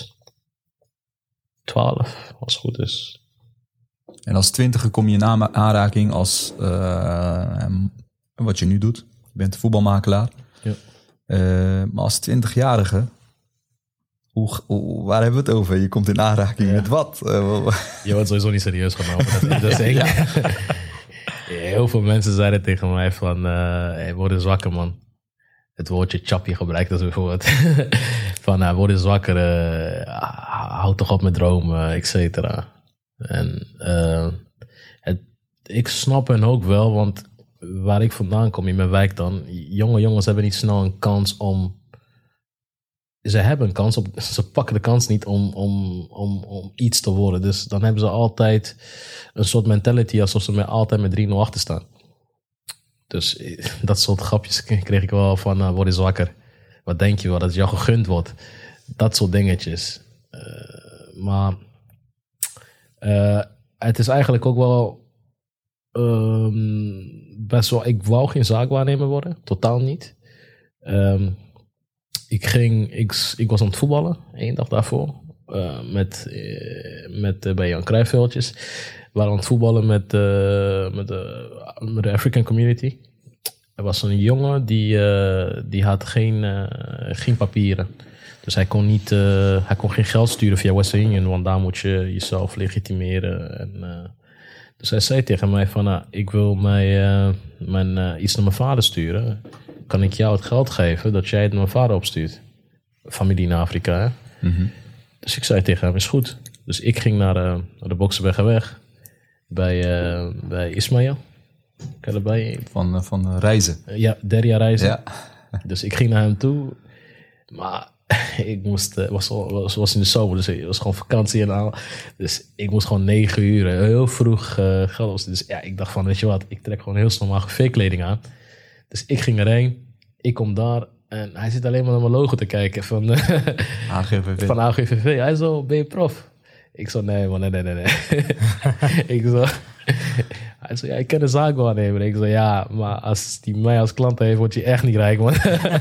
twaalf, als het goed is. En als twintiger kom je in aanraking als uh, wat je nu doet. Je bent voetbalmakelaar. Ja. Uh, maar als twintigjarige, hoe, hoe, waar hebben we het over? Je komt in aanraking ja. met wat? Uh, je wordt sowieso niet serieus genomen. Dat, dat is echt, ja. Heel veel mensen zeiden tegen mij van, uh, hey, word eens wakker, man. Het woordje chappie gebruikt als bijvoorbeeld. Van, uh, word eens wakker, uh, houd toch op met dromen, et cetera. En uh, het, ik snap hen ook wel, want waar ik vandaan kom in mijn wijk dan, jonge jongens hebben niet snel een kans om... Ze hebben een kans, op, ze pakken de kans niet om, om, om, om iets te worden. Dus dan hebben ze altijd een soort mentality alsof ze met, altijd met drie nul achter staan. Dus dat soort grapjes kreeg ik wel van, uh, word eens wakker. Wat denk je wel, dat het jou gegund wordt? Dat soort dingetjes. Uh, maar uh, het is eigenlijk ook wel um, best wel... Ik wou geen zaakwaarnemer worden, totaal niet. Um, ik, ging, ik, ik was aan het voetballen, één dag daarvoor. Uh, met, uh, met, uh, bij Jan Cruijffveldjes. We waren aan het voetballen met, uh, met, de, met de African community. Er was een jongen die, uh, die had geen, uh, geen papieren. Dus hij kon, niet, uh, hij kon geen geld sturen via Western Union, want daar moet je jezelf legitimeren. En, uh, dus hij zei tegen mij van, uh, ik wil mij, uh, mijn, uh, iets naar mijn vader sturen. Kan ik jou het geld geven dat jij het naar mijn vader opstuurt? Familie in Afrika, hè? Mm-hmm. Dus ik zei tegen hem, is goed. Dus ik ging naar, uh, naar de Boksenbergerweg bij, uh, bij Ismaël. Kan je erbij? Van, van reizen. Ja, Derja reizen. Ja. Dus ik ging naar hem toe. Maar ik moest, het was, was, was in de zomer, dus het was gewoon vakantie en al. Dus ik moest gewoon negen uur, heel vroeg uh, gaan. Dus ja, ik dacht van, weet je wat, ik trek gewoon heel snel mijn V kleding aan. Dus ik ging erheen, ik kom daar en hij zit alleen maar naar mijn logo te kijken van, A G V V. van A G V V. Hij zo, ben je prof? Ik zo, nee man, nee, nee, nee. nee. ik zo, hij zo, ja, ik ken de zaakwaarnemer. Ik zo, ja, maar als die mij als klant heeft, word je echt niet rijk, man.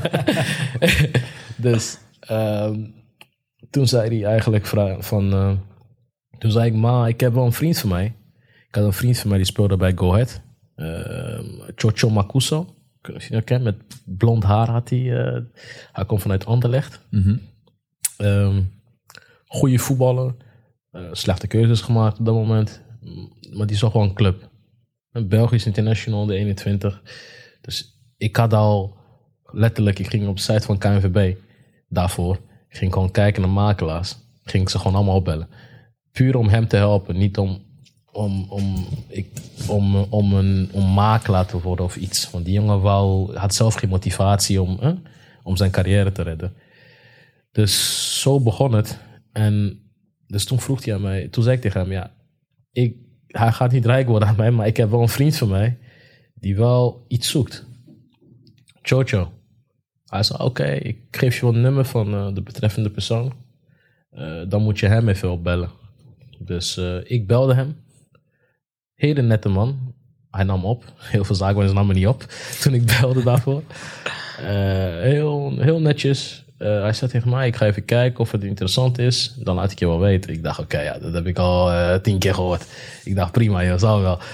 dus um, toen zei hij eigenlijk van, uh, toen zei ik, ma, ik heb wel een vriend van mij. Ik had een vriend van mij die speelde bij Go Ahead. Uh, Chocho Makuso. Ik weet niet of je dat kent, met blond haar had hij. Uh, hij komt vanuit Anderlecht. Mm-hmm. Um, goede voetballer. Uh, slechte keuzes gemaakt op dat moment. Maar die zag wel een club. Een Belgisch international, de eenentwintig. Dus ik had al letterlijk, ik ging op de site van K N V B daarvoor. Ik ging gewoon kijken naar makelaars. Ging ik ze gewoon allemaal opbellen. Puur om hem te helpen. Niet om, om, om, ik, om, om, een, om makelaar te worden of iets. Want die jongen wou, had zelf geen motivatie om, eh, om zijn carrière te redden. Dus zo begon het. En dus toen vroeg hij aan mij, toen zei ik tegen hem, ja, ik, hij gaat niet rijk worden aan mij, maar ik heb wel een vriend van mij die wel iets zoekt. Chocho. Hij zei, oké, okay, ik geef je wel een nummer van uh, de betreffende persoon. Uh, dan moet je hem even opbellen. Dus uh, ik belde hem. Hele nette man. Hij nam op. Heel veel zaken namen niet op toen ik belde daarvoor. Uh, heel, heel netjes. Uh, hij zei tegen mij, ik ga even kijken of het interessant is. Dan laat ik je wel weten. Ik dacht, oké, okay, ja, dat heb ik al uh, tien keer gehoord. Ik dacht, prima, joh, zal wel.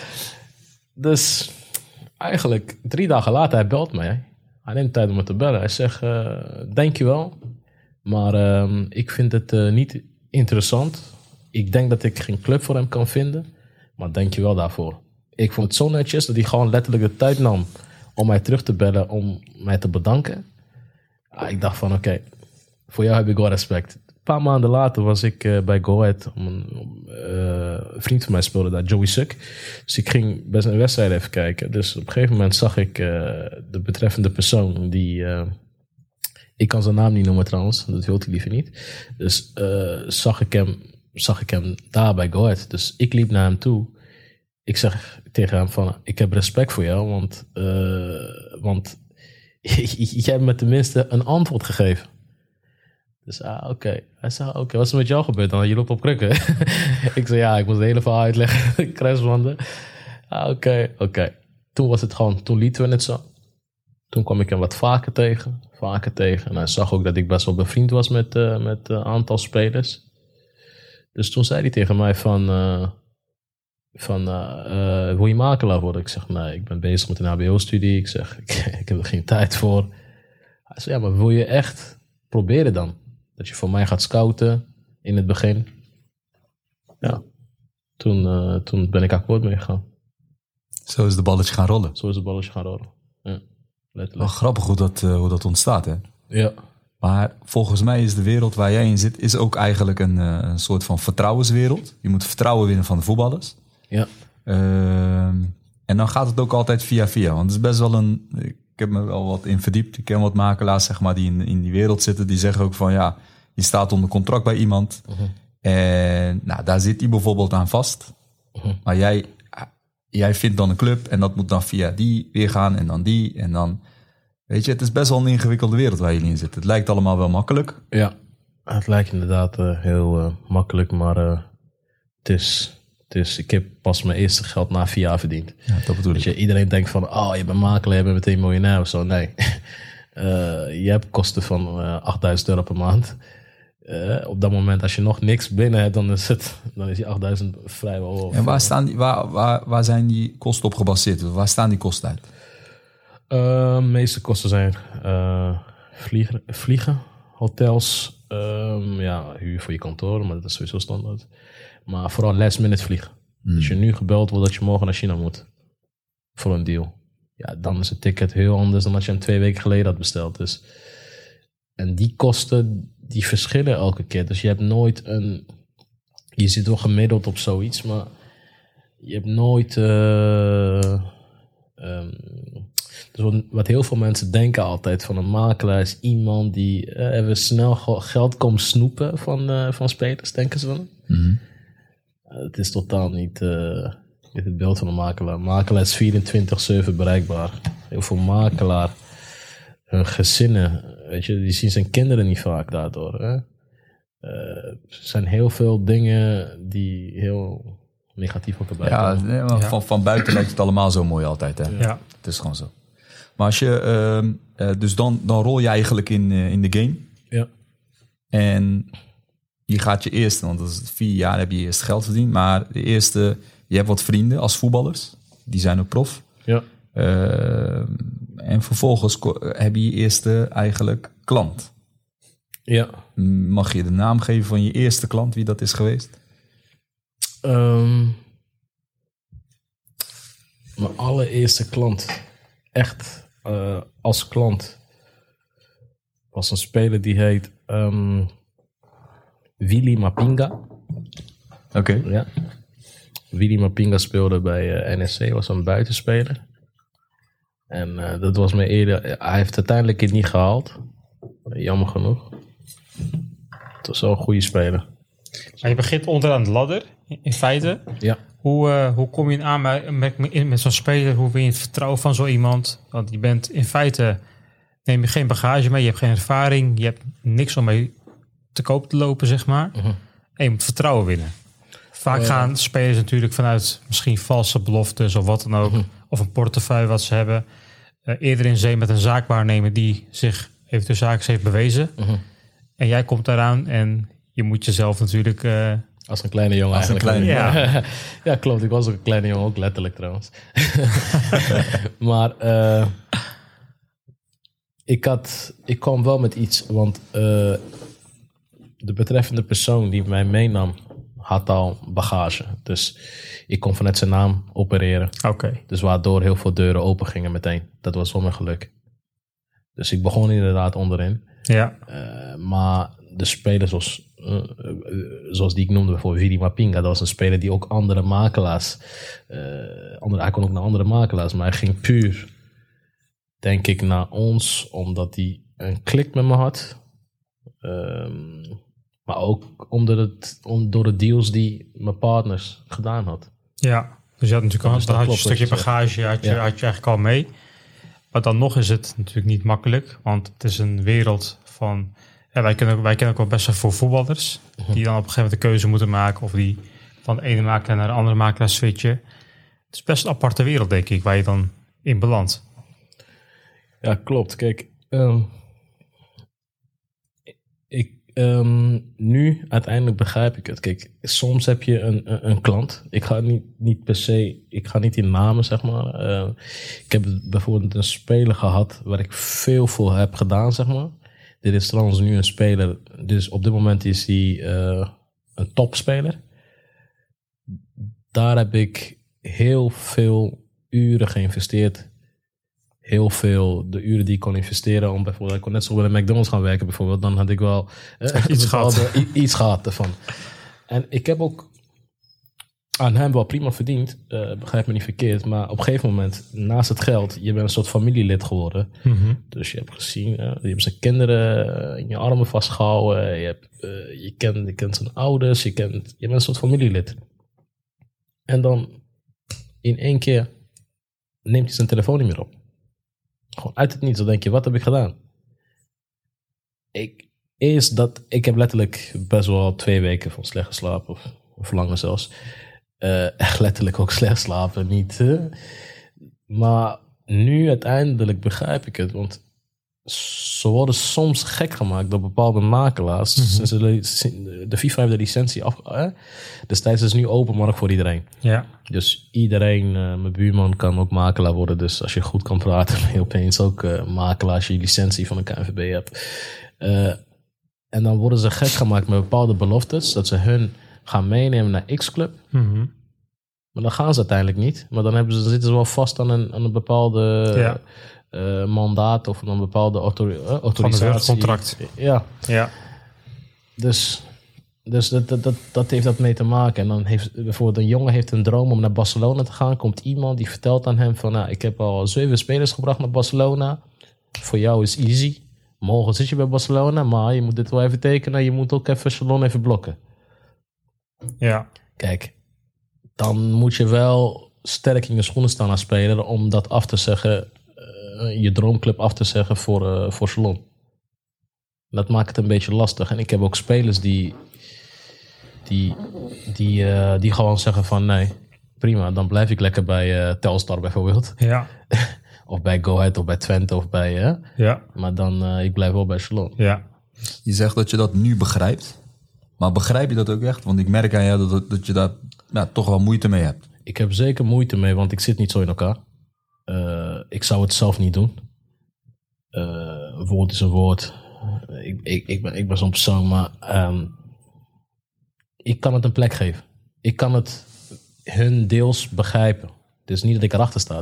Dus eigenlijk drie dagen later, hij belt mij. Hij neemt tijd om me te bellen. Hij zegt, uh, dankjewel. Maar uh, ik vind het uh, niet interessant. Ik denk dat ik geen club voor hem kan vinden. Maar dankjewel daarvoor. Ik vond het zo netjes dat hij gewoon letterlijk de tijd nam om mij terug te bellen, om mij te bedanken. Ah, ik dacht van, oké, okay, voor jou heb ik wel respect. Een paar maanden later was ik uh, bij Go Ahead. Een uh, vriend van mij speelde daar, Joey Suk. Dus ik ging bij zijn wedstrijd even kijken. Dus op een gegeven moment zag ik uh, de betreffende persoon die... Uh, ik kan zijn naam niet noemen trouwens, dat wil ik liever niet. Dus uh, zag, ik hem, zag ik hem daar bij Go Ahead. Dus ik liep naar hem toe. Ik zeg tegen hem van, ik heb respect voor jou, want... Uh, want je hebt me tenminste een antwoord gegeven. Dus ah, oké. Okay. Hij zei, oké, okay, wat is er met jou gebeurd dan? Je loopt op krukken. Ik zei, ja, ik moest de hele verhaal uitleggen. Kruisbanden. Ah, oké, okay, oké. Okay. Toen was het gewoon, toen lieten we het zo. Toen kwam ik hem wat vaker tegen. Vaker tegen. En hij zag ook dat ik best wel bevriend was met een uh, met, uh, aantal spelers. Dus toen zei hij tegen mij van... Uh, van, uh, uh, wil je makelaar worden? Ik zeg, nee, ik ben bezig met een H B O-studie. Ik zeg, ik, ik heb er geen tijd voor. Hij zei, ja, maar wil je echt proberen dan? Dat je voor mij gaat scouten in het begin. Ja, toen, uh, toen ben ik akkoord mee gegaan. Zo is de balletje gaan rollen. Zo is het balletje gaan rollen, ja. Letterlijk. Wel grappig hoe dat, uh, hoe dat ontstaat, hè? Ja. Maar volgens mij is de wereld waar jij in zit... is ook eigenlijk een, uh, een soort van vertrouwenswereld. Je moet vertrouwen winnen van de voetballers. Ja. Uh, en dan gaat het ook altijd via via. Want het is best wel een... Ik heb me wel wat in verdiept. Ik ken wat makelaars, zeg maar, die in, in die wereld zitten. Die zeggen ook van, ja, je staat onder contract bij iemand. Uh-huh. En nou, daar zit hij bijvoorbeeld aan vast. Uh-huh. Maar jij, jij vindt dan een club en dat moet dan via die weer gaan en dan die. En dan, weet je, het is best wel een ingewikkelde wereld waar jullie in zitten. Het lijkt allemaal wel makkelijk. Ja, het lijkt inderdaad uh, heel uh, makkelijk, maar uh, het is... Dus ik heb pas mijn eerste geld na vier jaar verdiend. Ja, dat bedoel ik. Je, iedereen denkt van, oh, je bent makelaar, je bent meteen miljonair of zo. Nee, uh, je hebt kosten van uh, achtduizend euro per maand. Uh, op dat moment, als je nog niks binnen hebt, dan is, het, dan is die achtduizend vrijwel... En waar, staan die, waar, waar, waar zijn die kosten op gebaseerd? Waar staan die kosten uit? Uh, de meeste kosten zijn uh, vliegen, vliegen, hotels, um, ja, huur voor je kantoor, maar dat is sowieso standaard. Maar vooral last minute vliegen. Hmm. Als je nu gebeld wordt dat je morgen naar China moet. Voor een deal. Ja, dan is het ticket heel anders dan als je hem twee weken geleden had besteld. Dus. En die kosten, die verschillen elke keer. Dus je hebt nooit een... Je zit wel gemiddeld op zoiets, maar je hebt nooit... Uh, um, Dus wat, wat heel veel mensen denken altijd van een makelaar is iemand die uh, even snel geld komt snoepen van, uh, van spelers, denken ze dan. Mm-hmm. Uh, het is totaal niet, uh, niet het beeld van een makelaar. Een makelaar is vierentwintig zeven bereikbaar. Heel veel makelaar, hun gezinnen, weet je, die zien zijn kinderen niet vaak daardoor. Hè? Uh, er zijn heel veel dingen die heel negatief op erbij ja, komen. nee, maar Ja. Van, van buiten lijkt het allemaal zo mooi altijd. Hè? Ja. Het is gewoon zo. Maar als je, uh, uh, dus dan, dan rol je eigenlijk in, uh, in de game. Ja. En je gaat je eerste, want dat is vier jaar heb je eerst geld verdiend. Maar de eerste, je hebt wat vrienden als voetballers. Die zijn ook prof. Ja. Uh, en vervolgens ko- heb je je eerste eigenlijk klant. Ja. Mag je de naam geven van je eerste klant, wie dat is geweest? Um, mijn allereerste klant, echt uh, als klant, was een speler die heet um, Willy Mapinga. Oké. Okay. Ja. Willy Mapinga speelde bij uh, N S C, was een buitenspeler. En uh, dat was mijn eerder. Hij heeft uiteindelijk het niet gehaald. Jammer genoeg. Het was wel een goede speler. Maar je begint onderaan de ladder, in feite. Ja. Hoe, uh, hoe kom je aan met, met, met zo'n speler? Hoe win je het vertrouwen van zo iemand? Want je bent in feite, neem je geen bagage mee, je hebt geen ervaring, je hebt niks om mee te koop te lopen, zeg maar. Uh-huh. En je moet vertrouwen winnen. Vaak uh, gaan spelers natuurlijk vanuit misschien valse beloftes of wat dan ook. Uh-huh. Of een portefeuille wat ze hebben. Uh, eerder in zee met een zaakwaarnemer die zich eventueel zaken heeft bewezen. Uh-huh. En jij komt daaraan en je moet jezelf natuurlijk... Uh, Als een kleine jongen Als eigenlijk. Een kleine, ja. ja, klopt. Ik was ook een kleine jongen, ook letterlijk trouwens. maar uh, ik, had, ik kwam wel met iets, want uh, de betreffende persoon die mij meenam, had al bagage. Dus ik kon vanuit zijn naam opereren. Okay. Dus waardoor heel veel deuren open gingen meteen. Dat was wel mijn geluk. Dus ik begon inderdaad onderin. Ja. Uh, maar de spelers zoals, uh, uh, zoals die ik noemde, bijvoorbeeld Willy Mapinga, dat was een speler die ook andere makelaars, uh, andere, hij kon ook naar andere makelaars, maar hij ging puur, denk ik, naar ons, omdat hij een klik met me had. Um, maar ook omdat het, om, door de deals die mijn partners gedaan had. Ja, dus je had natuurlijk al, dus dan had je klopt, een stukje dus, bagage, had je, ja. had je eigenlijk al mee. Maar dan nog is het natuurlijk niet makkelijk, want het is een wereld van... Ja, wij kennen ook, wij kennen ook wel best wel veel voetballers uh-huh. die dan op een gegeven moment de keuze moeten maken of die van de ene makelaar naar de andere makelaar switchen. Het is best een aparte wereld, denk ik, waar je dan in belandt. Ja, klopt. Kijk, um, ik, um, nu uiteindelijk begrijp ik het. Kijk, soms heb je een, een, een klant. Ik ga niet, niet per se, ik ga niet in namen, zeg maar. Uh, ik heb bijvoorbeeld een speler gehad waar ik veel voor heb gedaan, zeg maar. Dit is trouwens nu een speler, dus op dit moment is hij uh, een topspeler. Daar heb ik heel veel uren geïnvesteerd. Heel veel, de uren die ik kon investeren om bijvoorbeeld, ik kon net zo bij de McDonald's gaan werken bijvoorbeeld, dan had ik wel uh, iets, gehad. I, iets gehad ervan. En ik heb ook aan hem wel prima verdiend, uh, begrijp me niet verkeerd, maar op een gegeven moment, naast het geld, je bent een soort familielid geworden. Mm-hmm. Dus je hebt gezien, uh, je hebt zijn kinderen in je armen vastgehouden, je, hebt, uh, je, kent, je kent zijn ouders, je, kent, je bent een soort familielid. En dan in één keer neemt hij zijn telefoon niet meer op. Gewoon uit het niets, dan denk je, wat heb ik gedaan? Ik, eerst dat, ik heb letterlijk best wel twee weken van slecht geslapen, of, of langer zelfs. Uh, echt letterlijk ook slecht slapen, niet. Uh. Maar nu uiteindelijk begrijp ik het, want ze worden soms gek gemaakt door bepaalde makelaars. Mm-hmm. Sinds de, de FIFA heeft de licentie af. Eh? Destijds is het nu open markt voor iedereen. Ja. Dus iedereen, uh, mijn buurman kan ook makelaar worden. Dus als je goed kan praten, ben je opeens ook uh, makelaar als je licentie van de K N V B hebt. Uh, en dan worden ze gek gemaakt met bepaalde beloftes, dat ze hun gaan meenemen naar X-Club. Mm-hmm. Maar dan gaan ze uiteindelijk niet. Maar dan, hebben ze, dan zitten ze wel vast aan een, aan een bepaalde ja. uh, mandaat of een bepaalde autori- uh, autorisatie. Van de contract. Ja. ja. Dus Dus dat, dat, dat, dat heeft dat mee te maken. En dan heeft bijvoorbeeld een jongen heeft een droom om naar Barcelona te gaan. Komt iemand die vertelt aan hem van... Nou, ik heb al zeven spelers gebracht naar Barcelona. Voor jou is easy. Morgen zit je bij Barcelona, maar je moet dit wel even tekenen. Je moet ook even Salon even blokken. Ja. Kijk, dan moet je wel sterk in je schoenen staan als speler... om dat af te zeggen, uh, je droomclub af te zeggen voor, uh, voor Salon. Dat maakt het een beetje lastig. En ik heb ook spelers die... Die, die, uh, die gewoon zeggen van nee, prima, dan blijf ik lekker bij uh, Telstar bijvoorbeeld. Ja. Of bij Go Ahead of bij Twente of bij... Uh, ja. Maar dan, uh, ik blijf wel bij Salon. Ja. Je zegt dat je dat nu begrijpt. Maar begrijp je dat ook echt? Want ik merk aan jou dat, dat je daar ja, toch wel moeite mee hebt. Ik heb zeker moeite mee, want ik zit niet zo in elkaar. Uh, ik zou het zelf niet doen. Uh, een woord is een woord. Ik, ik, ik, ben, ik ben zo'n persoon, maar... Um, ik kan het een plek geven. Ik kan het hun deels begrijpen. Het is niet dat ik erachter sta.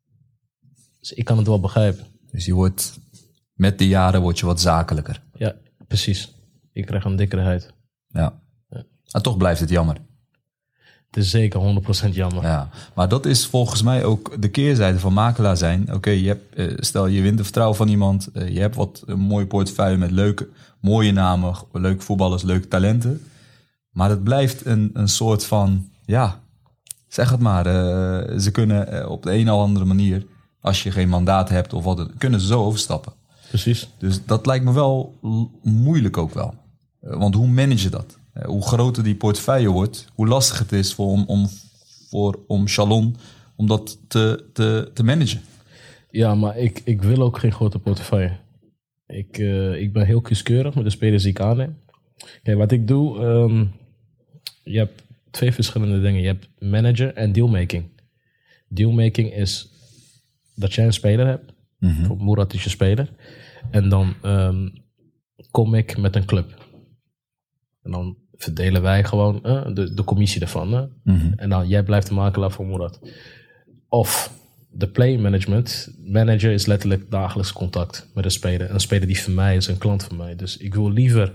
Dus ik kan het wel begrijpen. Dus je wordt, met de jaren word je wat zakelijker. Ja, precies. Ik krijg een dikkere huid. Ja. ja. En toch blijft het jammer. Het is zeker honderd procent jammer. Ja. Maar dat is volgens mij ook de keerzijde van makelaar zijn. Oké, okay, je hebt, uh, stel je wint het vertrouwen van iemand. Uh, je hebt wat een mooie portefeuille met leuke, mooie namen, leuke voetballers, leuke talenten. Maar het blijft een, een soort van, ja, zeg het maar. Uh, ze kunnen uh, op de een of andere manier, als je geen mandaat hebt of wat, kunnen ze zo overstappen. Precies. Dus dat lijkt me wel l- moeilijk ook wel. Uh, want hoe manage je dat? Uh, hoe groter die portefeuille wordt, hoe lastig het is voor, om, om, voor, om Salon om dat te, te, te managen. Ja, maar ik, ik wil ook geen grote portefeuille. Ik, uh, ik ben heel kieskeurig met de spelers die ik aanneem. Kijk, wat ik doe... Um, je hebt twee verschillende dingen. Je hebt manager en dealmaking. Dealmaking is dat jij een speler hebt. Mm-hmm. Voor Murat is je speler. En dan um, kom ik met een club. En dan verdelen wij gewoon uh, de, de commissie daarvan. Uh. Mm-hmm. En dan jij blijft de makelaar voor Murat. Of de play management. Manager is letterlijk dagelijks contact met een speler. En een speler die voor mij is een klant van mij. Dus ik wil liever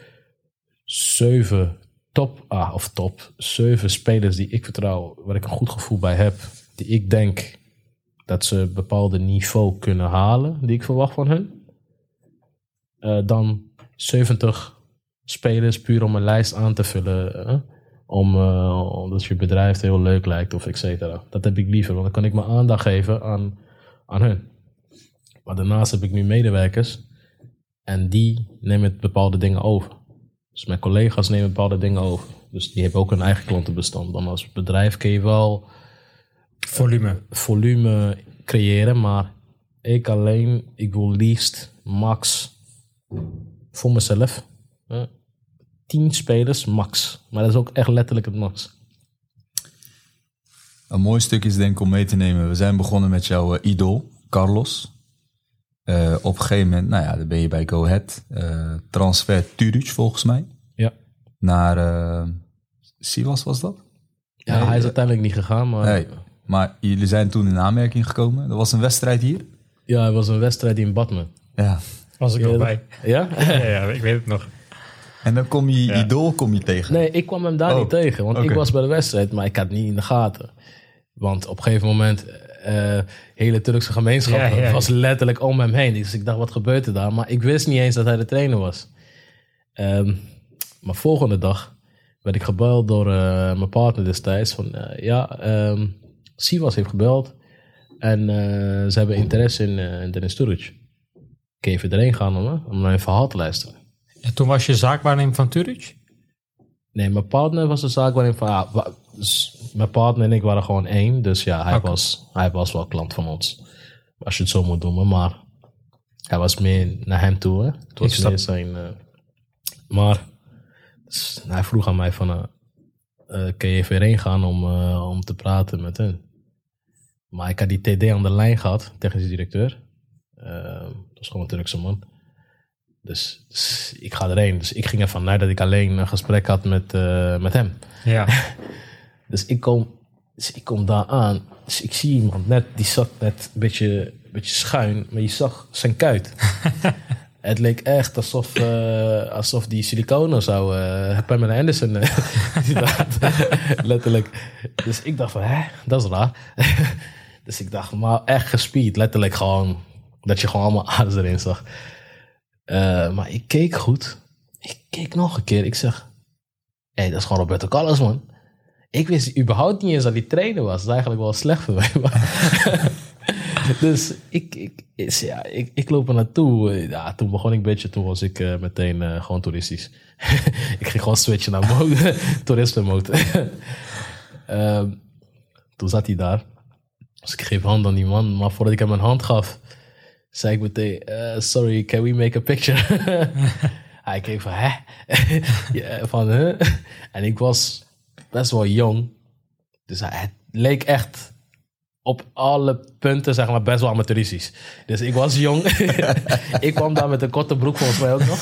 zeven top, ah, of top, zeven spelers die ik vertrouw, waar ik een goed gevoel bij heb, die ik denk dat ze een bepaalde niveau kunnen halen, die ik verwacht van hun. Uh, dan zeventig spelers puur om een lijst aan te vullen, uh, om, uh, omdat je bedrijf heel leuk lijkt of et cetera. Dat heb ik liever, want dan kan ik mijn aandacht geven aan, aan hun. Maar daarnaast heb ik nu medewerkers en die nemen bepaalde dingen over. Dus mijn collega's nemen bepaalde dingen over. Dus die hebben ook een eigen klantenbestand. Dan als bedrijf kun je wel volume, volume creëren. Maar ik alleen, ik wil liefst max voor mezelf. Uh, tien spelers max. Maar dat is ook echt letterlijk het max. Een mooi stuk is denk ik om mee te nemen. We zijn begonnen met jouw uh, idool, Carlos. Uh, op een gegeven moment, nou ja, dan ben je bij Go Ahead. Uh, transfer Turic volgens mij. Ja. Naar uh, Sivas was dat? Ja, nee, hij is uiteindelijk niet gegaan. Maar... Nee, maar jullie zijn toen in aanmerking gekomen. Er was een wedstrijd hier? Ja, er was een wedstrijd in Badmen. Ja. Was ik ja, nog bij. Ja? ja? Ja, ik weet het nog. En dan kom je ja. idool kom je tegen? Nee, ik kwam hem daar oh. niet tegen. Want okay. ik was bij de wedstrijd, maar ik had niet in de gaten. Want op een gegeven moment... Uh, hele Turkse gemeenschap ja, ja. was letterlijk om hem heen. Dus ik dacht, wat gebeurt er daar? Maar ik wist niet eens dat hij de trainer was. Um, maar volgende dag werd ik gebeld door uh, mijn partner destijds. Van, uh, ja, um, Sivas heeft gebeld. En uh, ze hebben interesse in, uh, in Dennis Turic. Ik even erheen gaan om, uh, om naar een verhaal te luisteren. En toen was je zaakwaarnemer van Turic? Nee, mijn partner was de zaakwaarnemer van... Ah, wa- mijn partner en ik waren gewoon één. Dus ja, hij, okay. was, hij was wel klant van ons. Als je het zo moet noemen. Maar hij was meer naar hem toe. Hè? Het was meer zijn... Uh, maar dus, hij vroeg aan mij van... Uh, uh, kun je even heen gaan om, uh, om te praten met hen? Maar ik had die T D aan de lijn gehad. Technische directeur. Uh, dat was gewoon een Turkse man. Dus, dus ik ga erheen. Dus ik ging ervan uit dat ik alleen een gesprek had met, uh, met hem. Ja. Dus ik kom, dus ik kom daar aan. Dus ik zie iemand net, die zat net een beetje, een beetje schuin. Maar je zag zijn kuit. Het leek echt alsof, uh, alsof die siliconen zou... Uh, Pamela Anderson, uh, letterlijk. Dus ik dacht van, hè, dat is raar. Dus ik dacht, maar echt gespeed. Letterlijk gewoon, dat je gewoon allemaal aders erin zag. Uh, maar ik keek goed. Ik keek nog een keer. Ik zeg, hé, hey, dat is gewoon Roberto Carlos, man. Ik wist überhaupt niet eens dat hij trainer was. Dat is eigenlijk wel slecht voor mij. Maar dus ik, ik, is, ja, ik, ik loop er naartoe. Ja, toen begon ik een beetje. Toen was ik uh, meteen uh, gewoon toeristisch. Ik ging gewoon switchen naar mode. Toerisme mode. uh, toen zat hij daar. Dus ik geef hand aan die man. Maar voordat ik hem een hand gaf, zei ik meteen, uh, sorry, can we make a picture? Hij keek van, hè? ja, van, huh? En ik was best wel jong. Dus hij, het leek echt op alle punten, zeg maar, best wel amateuristisch. Dus ik was jong. Ik kwam daar met een korte broek volgens mij ook nog.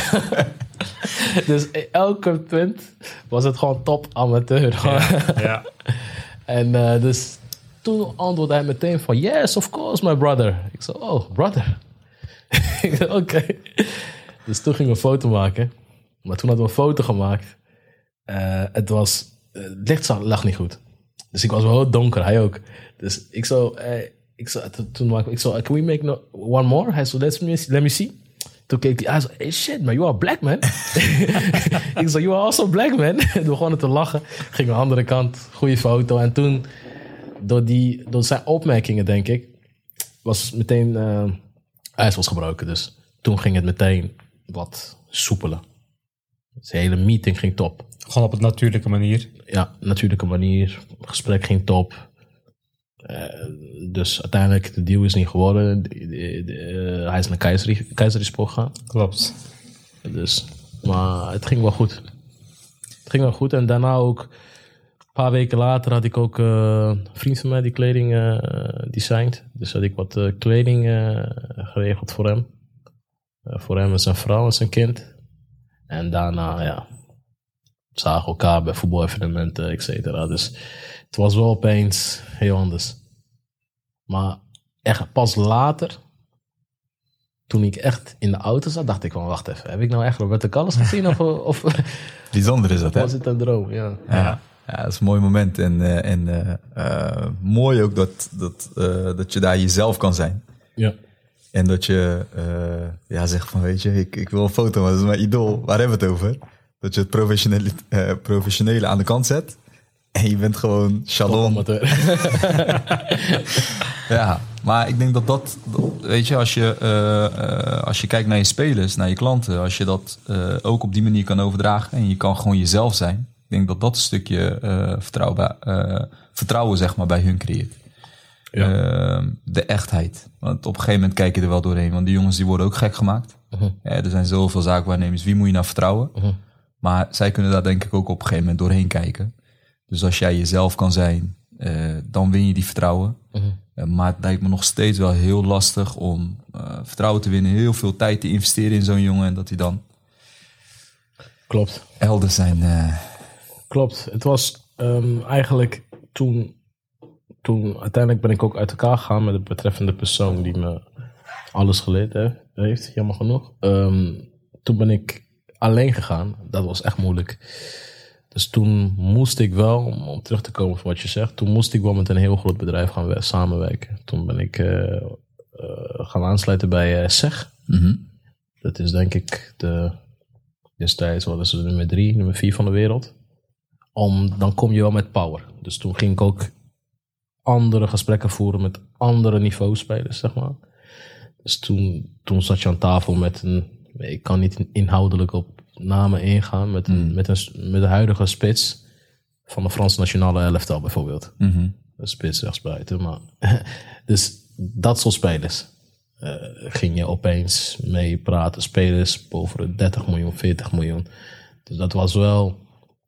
Dus in elke punt was het gewoon top amateur. Ja, ja. En uh, dus toen antwoordde hij meteen van, yes, of course, my brother. Ik zei, oh, brother. Ik zei, oké. Okay. Dus toen gingen we een foto maken. Maar toen hadden we een foto gemaakt. Uh, het was... Uh, het licht lag niet goed. Dus ik was wel heel donker, hij ook. Dus ik zo... Uh, ik zo toen maakte ik zo... Can we make no, one more? Hij zo, let me, let me see. Toen keek hij... Hij zo, hey shit man, you are black man. Ik zo, you are also black man. We begonnen te lachen. Ging aan de andere kant. Goede foto. En toen... Door, die, door zijn opmerkingen, denk ik... Was meteen... Uh, ijs was gebroken. Dus toen ging het meteen... wat soepeler. Dus de hele meeting ging top. Gewoon op een natuurlijke manier. Ja, natuurlijke manier. Het gesprek ging top. Uh, dus uiteindelijk, de deal is niet geworden. De, de, de, uh, hij is naar Keizer, Keizerispoor gegaan. Klopt. Dus, maar het ging wel goed. Het ging wel goed. En daarna ook, een paar weken later, had ik ook uh, een vriend van mij die kleding uh, designed. Dus had ik wat uh, kleding uh, geregeld voor hem. Uh, voor hem en zijn vrouw en zijn kind. En daarna, ja, zagen elkaar bij voetbalevenementen, et cetera. Dus het was wel opeens heel anders. Maar echt pas later, toen ik echt in de auto zat, dacht ik van, wacht even, heb ik nou echt Roberto Carlos gezien? Of, of bijzonder is dat, hè? Was het een droom, ja. Ja, ja, dat is een mooi moment. En, uh, en uh, uh, mooi ook dat, dat, uh, dat je daar jezelf kan zijn. Ja. En dat je uh, ja, zegt van, weet je, ik, ik wil een foto, maar dat is mijn idool. Waar hebben we het over? Dat je het professionele, uh, professionele aan de kant zet. En je bent gewoon Shalom. Ja, maar ik denk dat dat, dat weet je, als je, uh, uh, als je kijkt naar je spelers, naar je klanten, als je dat uh, ook op die manier kan overdragen en je kan gewoon jezelf zijn. Ik denk dat dat een stukje uh, vertrouwen, uh, vertrouwen zeg maar, bij hun creëert. Ja. Uh, de echtheid. Want op een gegeven moment kijk je er wel doorheen. Want die jongens die worden ook gek gemaakt. Uh-huh. Ja, er zijn zoveel zaakwaarnemers. Wie moet je nou vertrouwen? Uh-huh. Maar zij kunnen daar denk ik ook op een gegeven moment doorheen kijken. Dus als jij jezelf kan zijn, uh, dan win je die vertrouwen. Uh-huh. Uh, maar het lijkt me nog steeds wel heel lastig om uh, vertrouwen te winnen. Heel veel tijd te investeren in zo'n jongen. En dat hij dan Klopt. elders zijn. Uh... Klopt. Het was um, eigenlijk toen... Toen uiteindelijk ben ik ook uit elkaar gegaan met de betreffende persoon die me alles geleerd heeft, jammer genoeg. Um, toen ben ik alleen gegaan. Dat was echt moeilijk. Dus toen moest ik wel, om, om terug te komen van wat je zegt, toen moest ik wel met een heel groot bedrijf gaan we- samenwerken. Toen ben ik uh, uh, gaan aansluiten bij uh, S E G. Mm-hmm. Dat is denk ik de destijds, wat is het, nummer drie, nummer vier van de wereld. Om, dan kom je wel met power. Dus toen ging ik ook andere gesprekken voeren met andere niveauspelers, zeg maar. Dus toen, toen zat je aan tafel met een... Ik kan niet inhoudelijk op namen ingaan. Met een, mm. met een, met de huidige spits van de Franse nationale elftal bijvoorbeeld. Mm-hmm. Een spits rechtsbuiten, maar... Dus dat soort spelers uh, ging je opeens mee praten. Spelers boven de dertig miljoen, veertig miljoen. Dus dat was wel...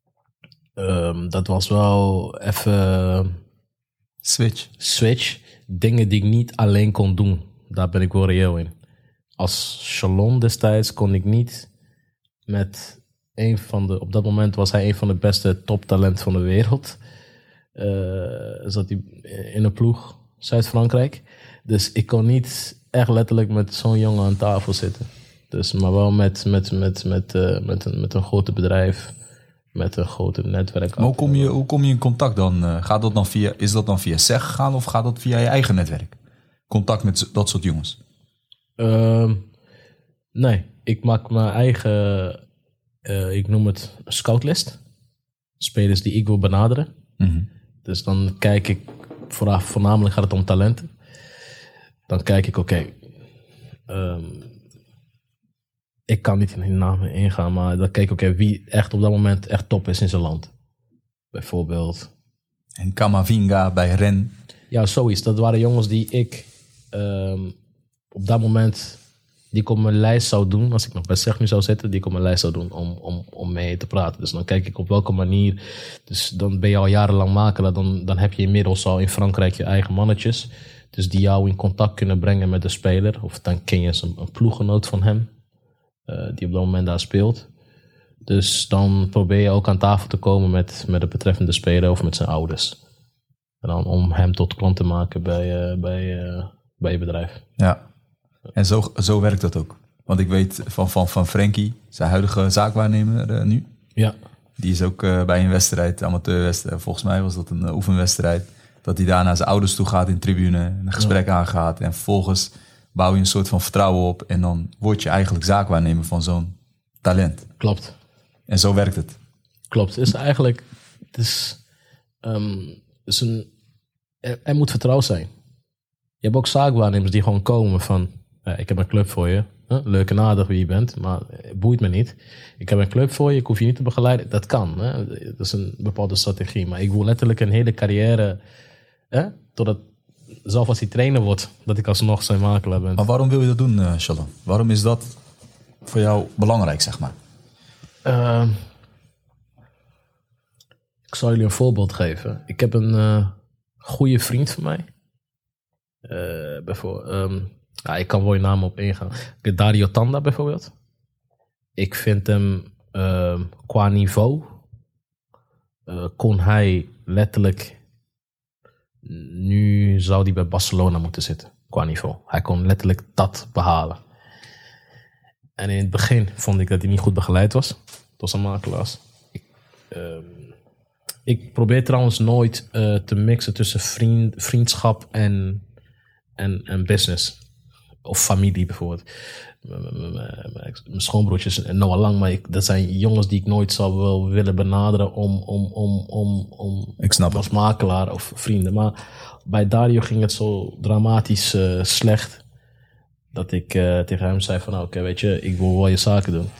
Um, dat was wel even... Switch. Switch. Dingen die ik niet alleen kon doen. Daar ben ik wel reëel in. Als Shalom destijds kon ik niet met een van de... Op dat moment was hij een van de beste toptalenten van de wereld. Uh, zat hij in een ploeg Zuid-Frankrijk. Dus ik kon niet echt letterlijk met zo'n jongen aan tafel zitten. Dus, maar wel met, met, met, met, uh, met, een, met een grote bedrijf, met een grote netwerk. Maar hoe kom je, hoe kom je in contact dan? Uh, gaat dat dan via, is dat dan via S E G gegaan of gaat dat via je eigen netwerk? Contact met dat soort jongens? Uh, nee, ik maak mijn eigen, uh, ik noem het scoutlist. Spelers die ik wil benaderen. Mm-hmm. Dus dan kijk ik, vooraf, voornamelijk gaat het om talenten. Dan kijk ik, oké, okay, um, ik kan niet in de namen ingaan, maar dan kijk ik, oké, okay, wie echt op dat moment echt top is in zijn land. Bijvoorbeeld. En Kamavinga bij Ren. Ja, zoiets. Dat waren jongens die ik um, op dat moment, die ik op mijn lijst zou doen, als ik nog bij S E G nu zou zitten, die ik op mijn lijst zou doen om, om, om mee te praten. Dus dan kijk ik op welke manier. Dus dan ben je al jarenlang makelaar, dan, dan heb je inmiddels al in Frankrijk je eigen mannetjes. Dus die jou in contact kunnen brengen met de speler. Of dan ken je een, een ploeggenoot van hem, uh, die op dat moment daar speelt. Dus dan probeer je ook aan tafel te komen met, met de betreffende speler of met zijn ouders. En dan om hem tot klant te maken bij, uh, bij, uh, bij je bedrijf. Ja, en zo, zo werkt dat ook. Want ik weet van, van, van Frenkie, zijn huidige zaakwaarnemer uh, nu. Ja. Die is ook uh, bij een wedstrijd, amateurwedstrijd. Volgens mij was dat een uh, oefenwedstrijd. Dat hij daar naar zijn ouders toe gaat in de tribune, een gesprek ja. aangaat. En vervolgens bouw je een soort van vertrouwen op. En dan word je eigenlijk zaakwaarnemer van zo'n talent. Klopt. En zo werkt het. Klopt. Het is eigenlijk, het is, um, het is een, er, er moet vertrouwen zijn. Je hebt ook zaakwaarnemers die gewoon komen van, ja, ik heb een club voor je. Huh? Leuk en aardig wie je bent, maar het boeit me niet. Ik heb een club voor je, ik hoef je niet te begeleiden. Dat kan. Hè? Dat is een bepaalde strategie. Maar ik wil letterlijk een hele carrière, hè? Totdat, zelfs als hij trainer wordt, dat ik alsnog zijn makelaar ben. Maar waarom wil je dat doen, uh, Shalom? Waarom is dat voor jou belangrijk, zeg maar? Uh, ik zal jullie een voorbeeld geven. Ik heb een uh, goede vriend van mij. Uh, bijvoorbeeld, um, ja, ik kan wel je naam op ingaan. Dario Tanda bijvoorbeeld. Ik vind hem uh, qua niveau uh, kon hij letterlijk, nu zou hij bij Barcelona moeten zitten qua niveau. Hij kon letterlijk dat behalen. En in het begin vond ik dat hij niet goed begeleid was door zijn makelaars. Ik, uh, ik probeer trouwens nooit uh, te mixen tussen vriend, vriendschap en, en, en business. Of familie bijvoorbeeld. Mijn schoonbroertjes en Noah Lang, maar ik, dat zijn jongens die ik nooit zou wel willen benaderen om, om, om, om, om ik snap als makelaar of vrienden. Maar bij Dario ging het zo dramatisch uh, slecht dat ik uh, tegen hem zei van, nou, oké, okay, weet je, ik wil wel je zaken doen.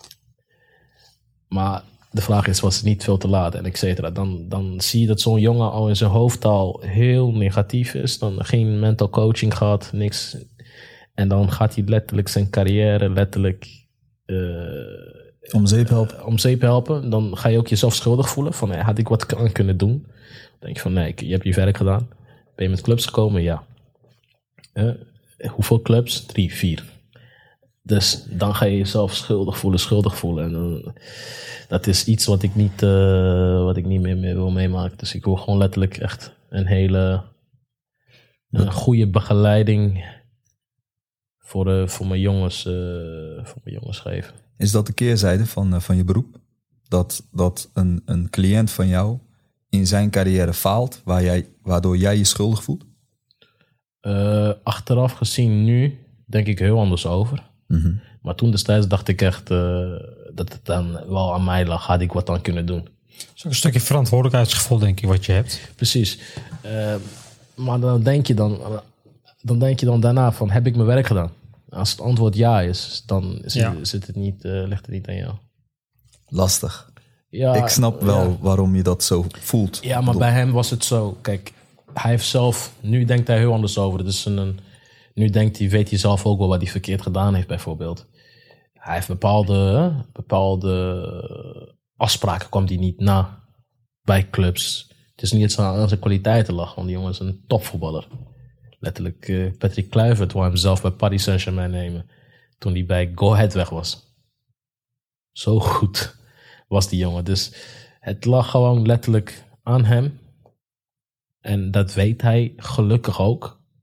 Maar de vraag is, was het niet veel te laat en et cetera. Dan, dan zie je dat zo'n jongen al in zijn hoofdtaal heel negatief is. Dan geen mental coaching gehad, niks. En dan gaat hij letterlijk zijn carrière letterlijk uh, om zeep helpen. Uh, om zeep helpen. Dan ga je ook jezelf schuldig voelen. Van, hey, had ik wat aan kunnen doen? Dan denk je van, nee, je hebt je werk gedaan. Ben je met clubs gekomen? Ja. Uh, hoeveel clubs? Drie, vier. Dus dan ga je jezelf schuldig voelen, schuldig voelen. En dan, dat is iets wat ik niet, uh, wat ik niet meer, meer wil meemaken. Dus ik wil gewoon letterlijk echt een hele een goede begeleiding voor, uh, voor, mijn jongens, uh, voor mijn jongens geven. Is dat de keerzijde van, uh, van je beroep? Dat, dat een, een cliënt van jou in zijn carrière faalt, waar jij, waardoor jij je schuldig voelt? Uh, achteraf gezien nu denk ik heel anders over. Mm-hmm. Maar toen destijds dacht ik echt uh, dat het dan wel aan mij lag. Had ik wat dan kunnen doen. Zo'n een stukje verantwoordelijkheidsgevoel, denk ik, wat je hebt. Precies. Uh, maar dan denk je dan, dan denk je dan daarna van, heb ik mijn werk gedaan? Als het antwoord ja is, dan is ja. het, zit het niet, uh, ligt het niet aan jou. Lastig. Ja, ik snap wel ja. waarom je dat zo voelt. Ja, maar bij hem was het zo. Kijk, hij heeft zelf, nu denkt hij heel anders over. Dus een, nu denkt hij, weet hij zelf ook wel wat hij verkeerd gedaan heeft, bijvoorbeeld. Hij heeft bepaalde, bepaalde afspraken, kwam hij niet na bij clubs. Het is niet dat ze aan zijn kwaliteiten lag, want die jongen is een topvoetballer. Letterlijk, uh, Patrick Kluivert wou hem zelf bij Paris Saint-Germain nemen toen hij bij Go Ahead weg was. Zo goed was die jongen. Dus het lag gewoon letterlijk aan hem. En dat weet hij gelukkig ook.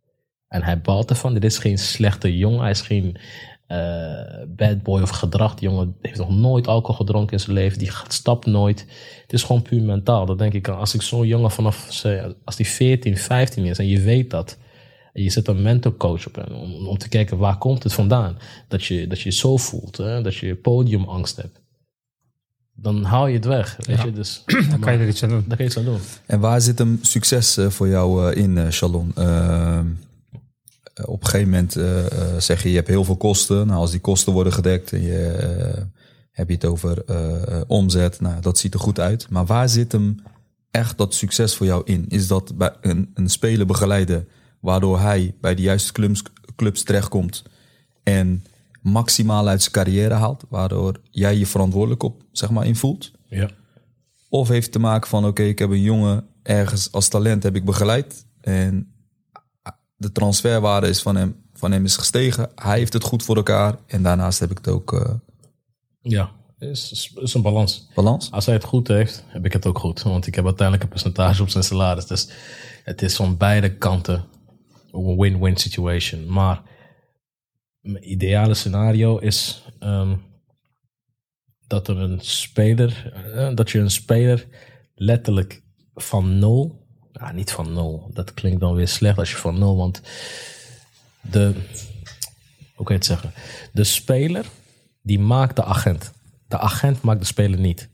En hij baalt ervan. Dit is geen slechte jongen. Hij is geen uh, bad boy of gedrag. Die jongen heeft nog nooit alcohol gedronken in zijn leven. Die stapt nooit. Het is gewoon puur mentaal. Dat denk ik, als ik zo'n jongen vanaf, als die veertien, vijftien is en je weet dat. En je zet een mentorcoach op hem om, om te kijken waar komt het vandaan. Dat je dat je zo voelt. Hè? Dat je podiumangst hebt. Dan haal je het weg. Weet ja. je? Dus, dan kan je er iets aan doen. Dan kan je iets aan doen. En waar zit hem succes uh, voor jou uh, in, uh, Shalon? Uh, op een gegeven moment uh, zeg je, je hebt heel veel kosten. Nou, als die kosten worden gedekt, en je, uh, heb je het over uh, omzet. Nou, dat ziet er goed uit. Maar waar zit hem echt dat succes voor jou in? Is dat bij een, een speler begeleiden, waardoor hij bij de juiste clubs, clubs terechtkomt en maximaal uit zijn carrière haalt, waardoor jij je verantwoordelijk op, zeg maar, in voelt? Ja. Of heeft het te maken van, oké, okay, ik heb een jongen ergens als talent heb ik begeleid en de transferwaarde is van hem, van hem is gestegen. Hij heeft het goed voor elkaar en daarnaast heb ik het ook... Uh... Ja, het is, is een balans. Balans? Als hij het goed heeft, heb ik het ook goed. Want ik heb uiteindelijk een percentage op zijn salaris. Dus het is van beide kanten een win-win situation. Maar mijn ideale scenario is um, dat er een speler, uh, dat je een speler letterlijk van nul, nou niet van nul, dat klinkt dan weer slecht als je van nul, want de, hoe kan je het zeggen, de speler die maakt de agent. De agent maakt de speler niet.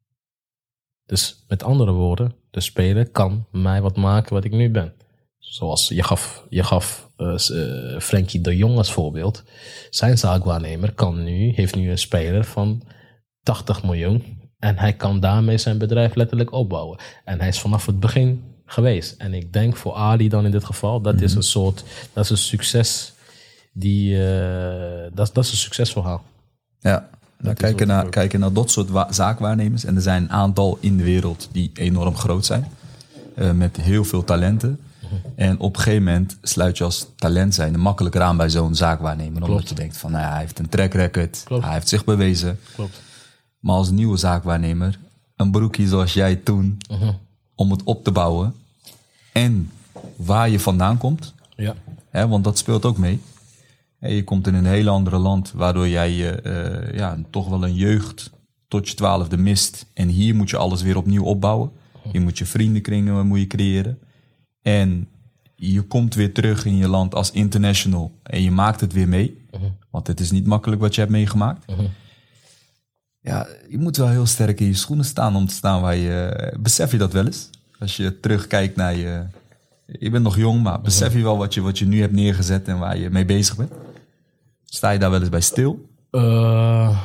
Dus met andere woorden, de speler kan mij wat maken wat ik nu ben. Zoals je gaf, je gaf uh, uh, Frenkie de Jong als voorbeeld. Zijn zaakwaarnemer kan nu, heeft nu een speler van tachtig miljoen. En hij kan daarmee zijn bedrijf letterlijk opbouwen. En hij is vanaf het begin geweest. En ik denk voor Ali dan in dit geval, dat mm-hmm. is een soort, dat is een succes die, uh, dat, dat is een succesverhaal. Ja, nou, kijken, naar, kijken naar dat soort wa- zaakwaarnemers. En er zijn een aantal in de wereld die enorm groot zijn. Uh, met heel veel talenten. En op een gegeven moment sluit je als talent zijn makkelijker aan bij zo'n zaakwaarnemer. Omdat Klopt. je denkt van, nou ja, hij heeft een track record. Klopt. Hij heeft zich bewezen. Klopt. Maar als nieuwe zaakwaarnemer, een broekje zoals jij toen, uh-huh. om het op te bouwen. En waar je vandaan komt. Ja. Hè, want dat speelt ook mee. Je komt in een heel ander land, waardoor jij uh, ja, toch wel een jeugd tot je twaalfde mist. En hier moet je alles weer opnieuw opbouwen. Je moet je vriendenkringen moet je creëren. En je komt weer terug in je land als international. En je maakt het weer mee. Uh-huh. Want het is niet makkelijk wat je hebt meegemaakt. Uh-huh. Ja, je moet wel heel sterk in je schoenen staan om te staan waar je... Besef je dat wel eens? Als je terugkijkt naar je... Je bent nog jong, maar besef je wel wat je, wat je nu hebt neergezet en waar je mee bezig bent? Sta je daar wel eens bij stil? Uh,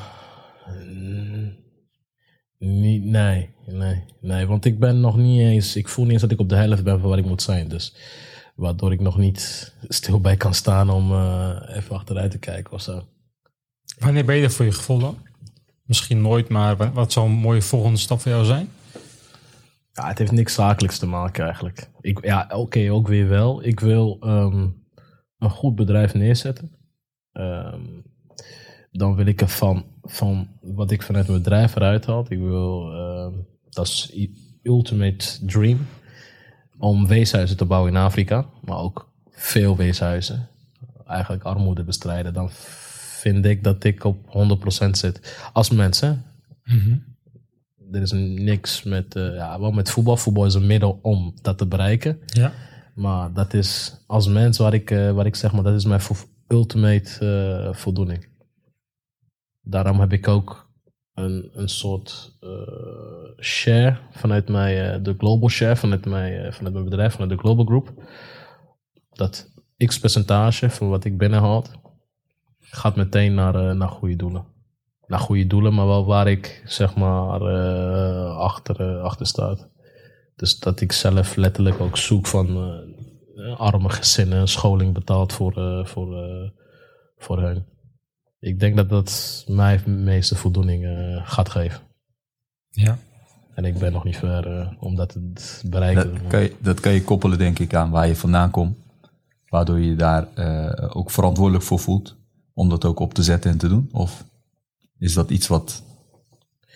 niet, nee, nee, nee. Want ik ben nog niet eens... Ik voel niet eens dat ik op de helft ben van waar ik moet zijn. Dus waardoor ik nog niet stil bij kan staan om uh, even achteruit te kijken of zo. Wanneer ben je er voor je gevoel dan? Misschien nooit, maar wat zou een mooie volgende stap voor jou zijn? Ja, het heeft niks zakelijks te maken eigenlijk. Ik, ja, oké, okay, ook weer wel. Ik wil um, een goed bedrijf neerzetten. Um, dan wil ik er van, van wat ik vanuit mijn bedrijf eruit haal. Ik wil, um, dat is ultimate dream, om weeshuizen te bouwen in Afrika. Maar ook veel weeshuizen. Eigenlijk armoede bestrijden. Dan vind ik dat ik op honderd procent zit. Als mensen. Mm-hmm. Er is niks met, uh, ja, wel met voetbal. Voetbal is een middel om dat te bereiken. Ja. Maar dat is als mens waar ik, uh, waar ik zeg, maar dat is mijn vo- ultimate uh, voldoening. Daarom heb ik ook een, een soort uh, share vanuit mijn, uh, de global share, vanuit mijn, uh, vanuit mijn bedrijf, vanuit de global group. Dat x percentage van wat ik binnenhaal gaat meteen naar, uh, naar goede doelen. Naar goede doelen, maar wel waar ik zeg maar uh, achter, uh, achter sta. Dus dat ik zelf letterlijk ook zoek van uh, arme gezinnen, scholing betaald voor, uh, voor, uh, voor hen. Ik denk dat dat mij de meeste voldoening uh, gaat geven. Ja. En ik ben nog niet ver uh, om dat te bereiken. Dat kan, je, dat kan je koppelen denk ik aan waar je vandaan komt. Waardoor je je daar uh, ook verantwoordelijk voor voelt. Om dat ook op te zetten en te doen? Of is dat iets wat...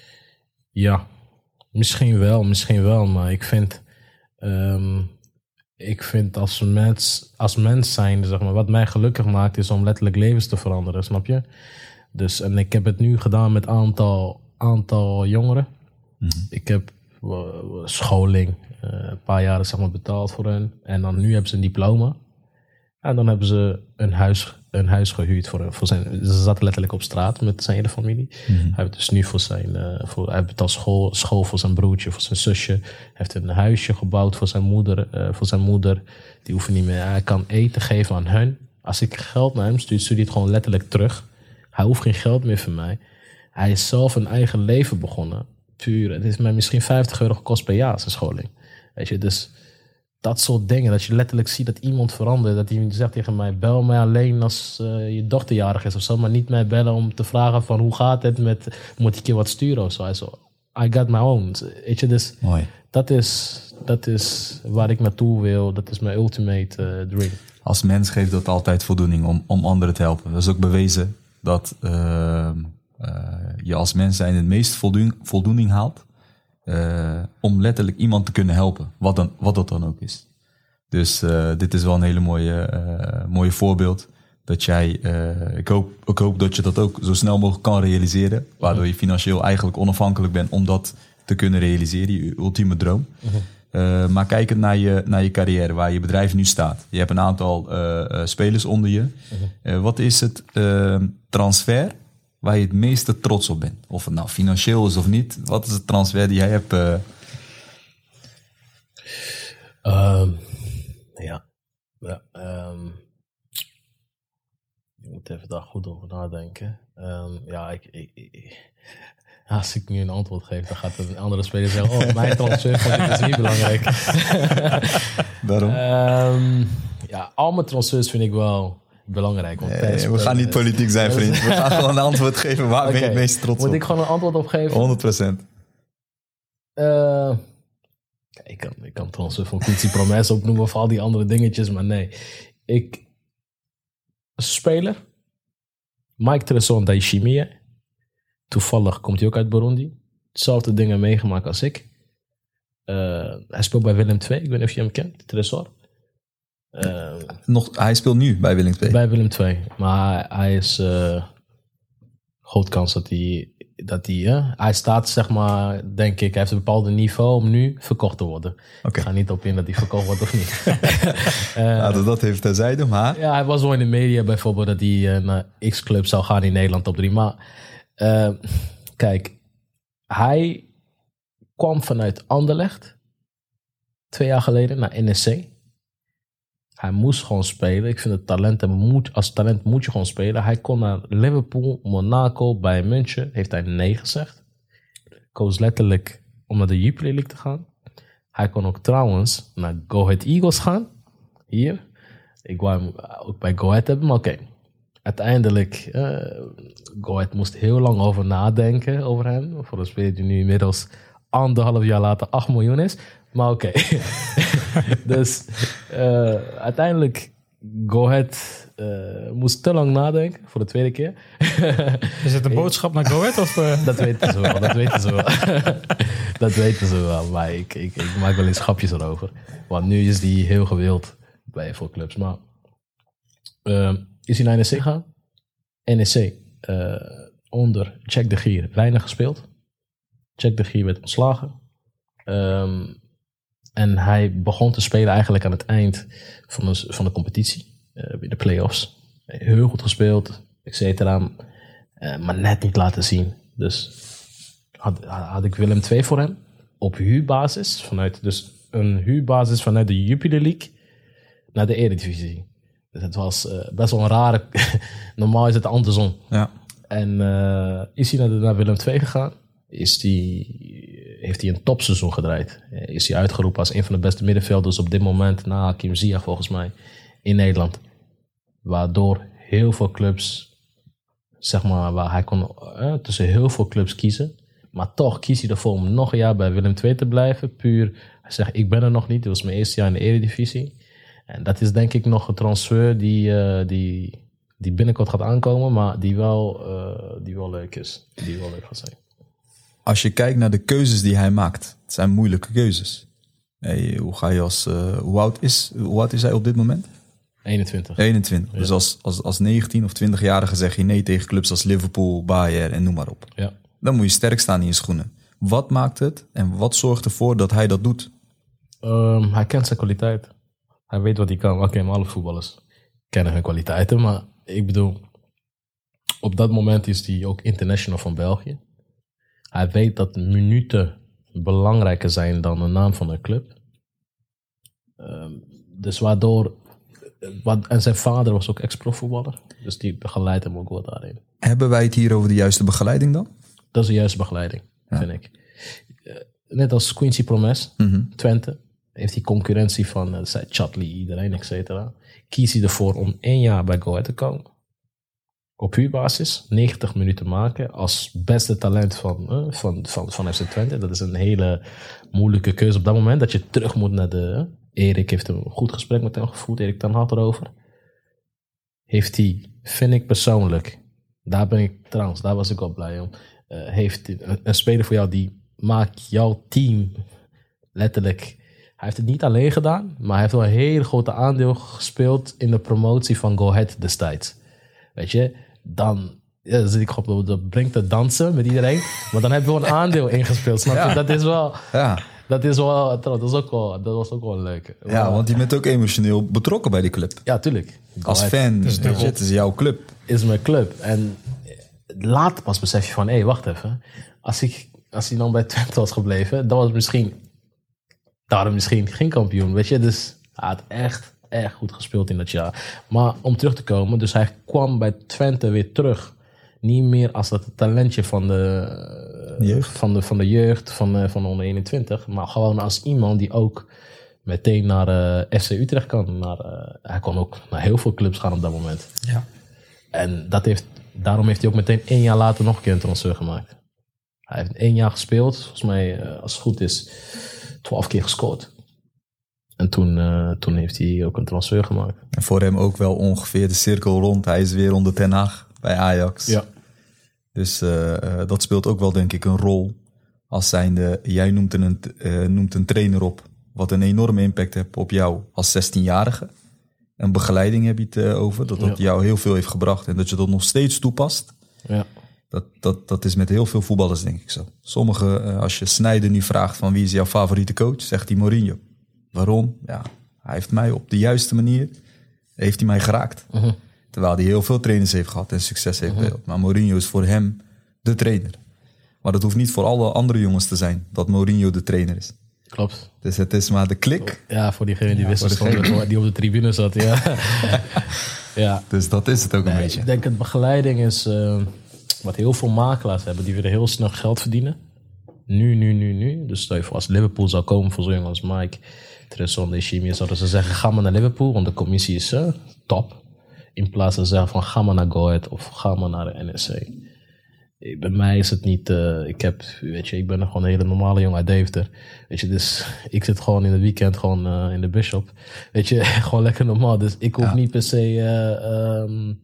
Ja, misschien wel, misschien wel. Maar ik vind... Um, ik vind als mens, als mens zijn, zeg maar, wat mij gelukkig maakt, is om letterlijk levens te veranderen, snap je? Dus, en ik heb het nu gedaan met een aantal, aantal jongeren. Mm-hmm. Ik heb uh, scholing, uh, een paar jaren zeg maar, betaald voor hen. En dan nu hebben ze een diploma. En dan hebben ze een huis, een huis gehuurd voor, voor zijn... Ze zaten letterlijk op straat met zijn hele familie. Mm-hmm. Hij heeft dus nu voor zijn... Uh, voor, hij betaalt school, school voor zijn broertje, voor zijn zusje. Hij heeft een huisje gebouwd voor zijn moeder. Uh, voor zijn moeder. Die hoeft niet meer... Hij kan eten geven aan hun. Als ik geld naar hem stuur, stuur hij het gewoon letterlijk terug. Hij hoeft geen geld meer van mij. Hij is zelf een eigen leven begonnen. Puur. Het is mij misschien vijftig euro gekost per jaar, zijn scholing. Weet je, dus... Dat soort dingen, dat je letterlijk ziet dat iemand verandert. Dat hij zegt tegen mij, bel mij alleen als uh, je dochter jarig is of zo. Maar niet mij bellen om te vragen van hoe gaat het met, moet ik je wat sturen of zo. Hij zo, I got my own. Weet je, dus mooi. Dat is, dat is waar ik naartoe wil. Dat is mijn ultimate uh, dream. Als mens geeft dat altijd voldoening om, om anderen te helpen. Dat is ook bewezen dat uh, uh, je als mens zijn het meest voldoening, voldoening haalt. Uh, om letterlijk iemand te kunnen helpen, wat, dan, wat dat dan ook is. Dus uh, dit is wel een hele mooie, uh, mooie voorbeeld. Dat jij, uh, ik, hoop, ik hoop dat je dat ook zo snel mogelijk kan realiseren. Waardoor je financieel eigenlijk onafhankelijk bent om dat te kunnen realiseren, je ultieme droom. Uh, maar kijkend naar je, naar je carrière, waar je bedrijf nu staat. Je hebt een aantal uh, uh, spelers onder je. Uh, wat is het uh, transfer waar je het meeste trots op bent? Of het nou financieel is of niet. Wat is het transfer die jij hebt? Uh... Um, ja. ja um, ik moet even daar goed over nadenken. Um, ja, ik, ik, ik, als ik nu een antwoord geef, dan gaat een andere speler zeggen, oh, mijn transfer vond ik dus niet belangrijk. Waarom? Um, ja, al mijn transfers vind ik wel belangrijk. Want nee, we gaan niet politiek zijn, vriend. We gaan gewoon een antwoord geven waar okay. ben je het meest trots Moet op. Moet ik gewoon een antwoord op geven? honderd procent. Uh, ik, kan, ik kan transfer van Quincy Promes opnoemen of al die andere dingetjes, maar nee. Ik, speler, Mike Tresson Daishimiye. Toevallig komt hij ook uit Burundi. Hetzelfde dingen meegemaakt als ik. Uh, hij speelt bij Willem twee. Ik weet niet of je hem kent, Tresor. Uh, Nog, hij speelt nu bij Willem twee. Bij Willem twee. Maar hij, hij is... Uh, groot kans dat hij... Dat hij, uh, hij staat, zeg maar, denk ik... Hij heeft een bepaald niveau om nu verkocht te worden. Okay. Ik ga niet op in dat hij verkocht wordt of niet. uh, nou, dat heeft terzijde, maar... Ja, hij was wel in de media bijvoorbeeld... dat hij uh, naar X-club zou gaan in Nederland op drie. Maar uh, kijk... Hij kwam vanuit Anderlecht... twee jaar geleden naar N S C... Hij moest gewoon spelen. Ik vind het talent hebben. Moet, als talent moet je gewoon spelen. Hij kon naar Liverpool, Monaco, Bayern München. Heeft hij nee gezegd. Koos letterlijk om naar de Jupiler League te gaan. Hij kon ook trouwens naar Go Ahead Eagles gaan. Hier. Ik wou hem ook bij Go Ahead hebben, maar oké. Okay. Uiteindelijk, uh, Go Ahead moest heel lang over nadenken over hem. Voor een speler die nu inmiddels anderhalf jaar later acht miljoen is. Maar oké. Okay. Dus uh, uiteindelijk Go Ahead uh, moest te lang nadenken voor de tweede keer. Is het een boodschap naar Go Ahead? Of, uh? Dat weten ze wel, dat weten ze wel. Dat weten ze wel, maar ik, ik, ik maak wel eens grapjes erover. Want nu is die heel gewild bij voor clubs. Maar uh, is hij naar N S C gegaan? N S C uh, onder Jack de Gier weinig gespeeld. Jack de Gier werd ontslagen. Um, En hij begon te spelen eigenlijk aan het eind van de, van de competitie. Uh, bij de play-offs. Heel goed gespeeld, et cetera. Uh, maar net niet laten zien. Dus had, had ik Willem twee voor hem. Op huurbasis. Vanuit, dus een huurbasis vanuit de Jupiler League naar de Eredivisie. Dus het was uh, best wel een rare... Normaal is het andersom. Ja. En uh, is hij naar, de, naar Willem twee gegaan. Is die... heeft hij een topseizoen gedraaid. Is hij uitgeroepen als een van de beste middenvelders op dit moment, na Hakim Ziyech volgens mij, in Nederland. Waardoor heel veel clubs, zeg maar, waar hij kon eh, tussen heel veel clubs kiezen. Maar toch kies hij ervoor om nog een jaar bij Willem twee te blijven. Puur, hij zegt, ik ben er nog niet. Dit was mijn eerste jaar in de Eredivisie. En dat is denk ik nog een transfer die, uh, die, die binnenkort gaat aankomen, maar die wel, uh, die wel leuk is. Die wel leuk gaat zijn. Als je kijkt naar de keuzes die hij maakt, het zijn moeilijke keuzes. hey, hoe ga je als... Uh, hoe, oud is, hoe oud is hij op dit moment? eenentwintig. eenentwintig. Ja. Dus als, als, als negentien of twintig-jarige zeg je nee tegen clubs als Liverpool, Bayern en noem maar op. Ja. Dan moet je sterk staan in je schoenen. Wat maakt het en wat zorgt ervoor dat hij dat doet? Um, hij kent zijn kwaliteit. Hij weet wat hij kan. Oké, okay, maar alle voetballers kennen hun kwaliteiten. Maar ik bedoel, op dat moment is hij ook international van België. Hij weet dat minuten belangrijker zijn dan de naam van een club. Um, dus waardoor... Wat, en zijn vader was ook ex-profvoetballer. Dus die begeleidt hem ook wel daarin. Hebben wij het hier over de juiste begeleiding dan? Dat is de juiste begeleiding, ja. vind ik. Uh, net als Quincy Promes, mm-hmm. Twente. Heeft die concurrentie van uh, Chatley, iedereen, et cetera. Kies hij ervoor om één jaar bij Go Ahead te komen. Op huurbasis, negentig minuten maken. Als beste talent van, uh, van, van, van F C Twente. Dat is een hele moeilijke keuze op dat moment. Dat je terug moet naar de... Uh, Erik heeft een goed gesprek met hem gevoerd. Erik ten Hag erover. Heeft hij, vind ik persoonlijk... Daar ben ik trouwens, daar was ik wel blij om. Uh, heeft een, een speler voor jou die maakt jouw team letterlijk... Hij heeft het niet alleen gedaan, maar hij heeft wel een hele grote aandeel gespeeld in de promotie van Go Ahead destijds. Weet je, dan, ja, dan zit ik gewoon op de brink te dansen met iedereen, maar dan heb je wel een aandeel ingespeeld, snap je? Ja. Dat is wel... Ja. Dat is wel, dat is ook wel, dat was ook wel leuk. Ja, maar, want je bent ook emotioneel betrokken bij die club. Ja, tuurlijk. Als fan, dus weet je, het is jouw club. Is mijn club. En later pas besef je van, hé, hey, wacht even. Als ik, als hij dan bij Twente was gebleven, dan was het misschien, daarom misschien geen kampioen, weet je. Dus hij had echt, echt goed gespeeld in dat jaar. Maar om terug te komen, dus hij kwam bij Twente weer terug. Niet meer als dat talentje van de jeugd, van de, van de jeugd, van, uh, van de onder eenentwintig. Maar gewoon als iemand die ook meteen naar uh, F C Utrecht kan. Naar, uh, hij kon ook naar heel veel clubs gaan op dat moment. Ja. En dat heeft, daarom heeft hij ook meteen één jaar later nog een keer een transfer gemaakt. Hij heeft één jaar gespeeld. Volgens mij, uh, als het goed is, twaalf keer gescoord. En toen, uh, toen heeft hij ook een transfer gemaakt. En voor hem ook wel ongeveer de cirkel rond. Hij is weer onder Ten Hag bij Ajax. Ja. Dus uh, uh, dat speelt ook wel denk ik een rol. Als zijnde, jij noemt een, uh, noemt een trainer op wat een enorme impact heeft op jou als zestienjarige. Een begeleiding heb je het uh, over. Dat dat ja. jou heel veel heeft gebracht. En dat je dat nog steeds toepast. Ja. Dat, dat, dat is met heel veel voetballers denk ik zo. Sommigen, uh, als je Sneijder nu vraagt van wie is jouw favoriete coach, zegt hij Mourinho. Waarom? Ja, hij heeft mij op de juiste manier, heeft hij mij geraakt. Uh-huh. Terwijl hij heel veel trainers heeft gehad en succes heeft uh-huh. gehad. Maar Mourinho is voor hem de trainer. Maar dat hoeft niet voor alle andere jongens te zijn, dat Mourinho de trainer is. Klopt. Dus het is maar de klik. Ja, voor diegene die ja, wist degene... die op de tribune zat. Ja. Ja. Dus dat is het ook nee, een beetje. Ik denk dat begeleiding is uh, wat heel veel makelaars hebben. Die willen heel snel geld verdienen. Nu, nu, nu, nu. Dus stel je voor als Liverpool zou komen voor zo'n jongen als Mike... Tresson, de Chimie, zouden ze zeggen, ga maar naar Liverpool, want de commissie is uh, top. In plaats van zeggen van, ga maar naar Go Ahead of ga maar naar de N S C. Bij mij is het niet, uh, ik heb, weet je, ik ben gewoon een hele normale jongen uit Deventer. Weet je, dus ik zit gewoon in het weekend gewoon uh, in de Bishop. Weet je, gewoon lekker normaal. Dus ik hoef ja. niet per se uh, um,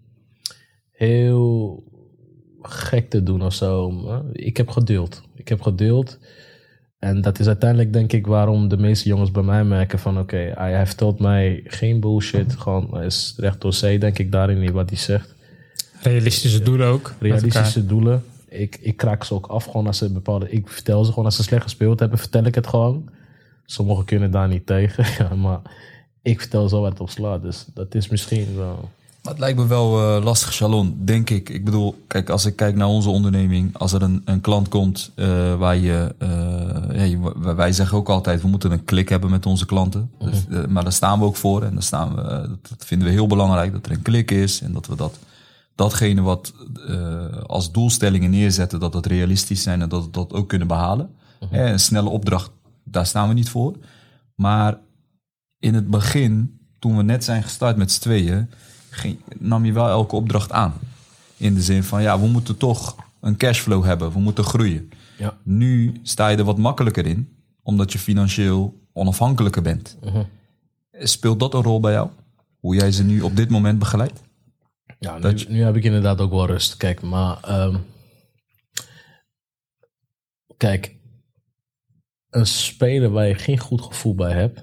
heel gek te doen of zo. Ik heb geduld. Ik heb geduld. En dat is uiteindelijk denk ik waarom de meeste jongens bij mij merken van oké, okay, hij, hij vertelt mij geen bullshit. Gewoon, hij is recht door zee, denk ik daarin niet wat hij zegt. Realistische doelen ook. Realistische doelen. Ik, ik kraak ze ook af gewoon als ze bepaalde... Ik vertel ze gewoon als ze slecht gespeeld hebben, vertel ik het gewoon. Sommigen kunnen daar niet tegen. Ja, maar ik vertel zo wat het op slaat. Dus dat is misschien wel... Maar het lijkt me wel uh, lastig, Shalon, denk ik. Ik bedoel, kijk, als ik kijk naar onze onderneming, als er een, een klant komt uh, waar je, uh, ja, wij zeggen ook altijd, we moeten een klik hebben met onze klanten. Mm-hmm. Dus, uh, maar daar staan we ook voor en daar staan we, uh, dat, dat vinden we heel belangrijk, dat er een klik is en dat we dat, datgene wat uh, als doelstellingen neerzetten, dat dat realistisch zijn en dat we dat ook kunnen behalen. Mm-hmm. Eh, een snelle opdracht, daar staan we niet voor. Maar in het begin, toen we net zijn gestart met z'n tweeën, Ging, nam je wel elke opdracht aan. In de zin van, ja, we moeten toch een cashflow hebben. We moeten groeien. Ja. Nu sta je er wat makkelijker in. Omdat je financieel onafhankelijker bent. Uh-huh. Speelt dat een rol bij jou? Hoe jij ze nu op dit moment begeleidt? Ja, nu, je... nu heb ik inderdaad ook wel rust. Kijk, maar... Um, kijk... een speler waar je geen goed gevoel bij hebt,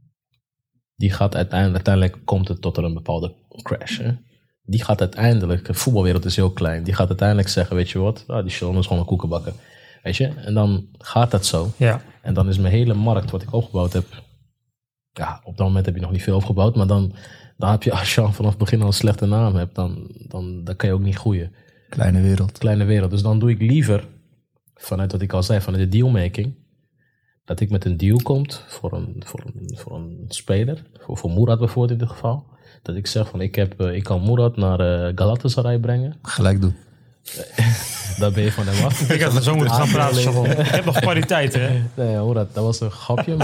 die gaat uiteindelijk, uiteindelijk komt het tot er een bepaalde crash. Hè? Die gaat uiteindelijk, de voetbalwereld is heel klein, die gaat uiteindelijk zeggen, weet je wat, ah, die Sean is gewoon een koekenbakker. Weet je, en dan gaat dat zo. Ja. En dan is mijn hele markt wat ik opgebouwd heb, ja, op dat moment heb je nog niet veel opgebouwd, maar dan, dan heb je, als je vanaf het begin al een slechte naam hebt, dan, dan, dan kan je ook niet groeien. Kleine wereld. Kleine wereld. Dus dan doe ik liever, vanuit wat ik al zei, vanuit de dealmaking, dat ik met een deal komt voor een, voor een, voor een speler, voor, voor Murat bijvoorbeeld in dit geval, dat ik zeg van ik, heb, ik kan Murat naar uh, Galatasaray brengen. Gelijk doen. Daar ben je van hem af. Ik had er zo moeten gaan praten. Sharon. Ik heb nog kwaliteit, hè? Nee, hoor, dat, dat was een grapje.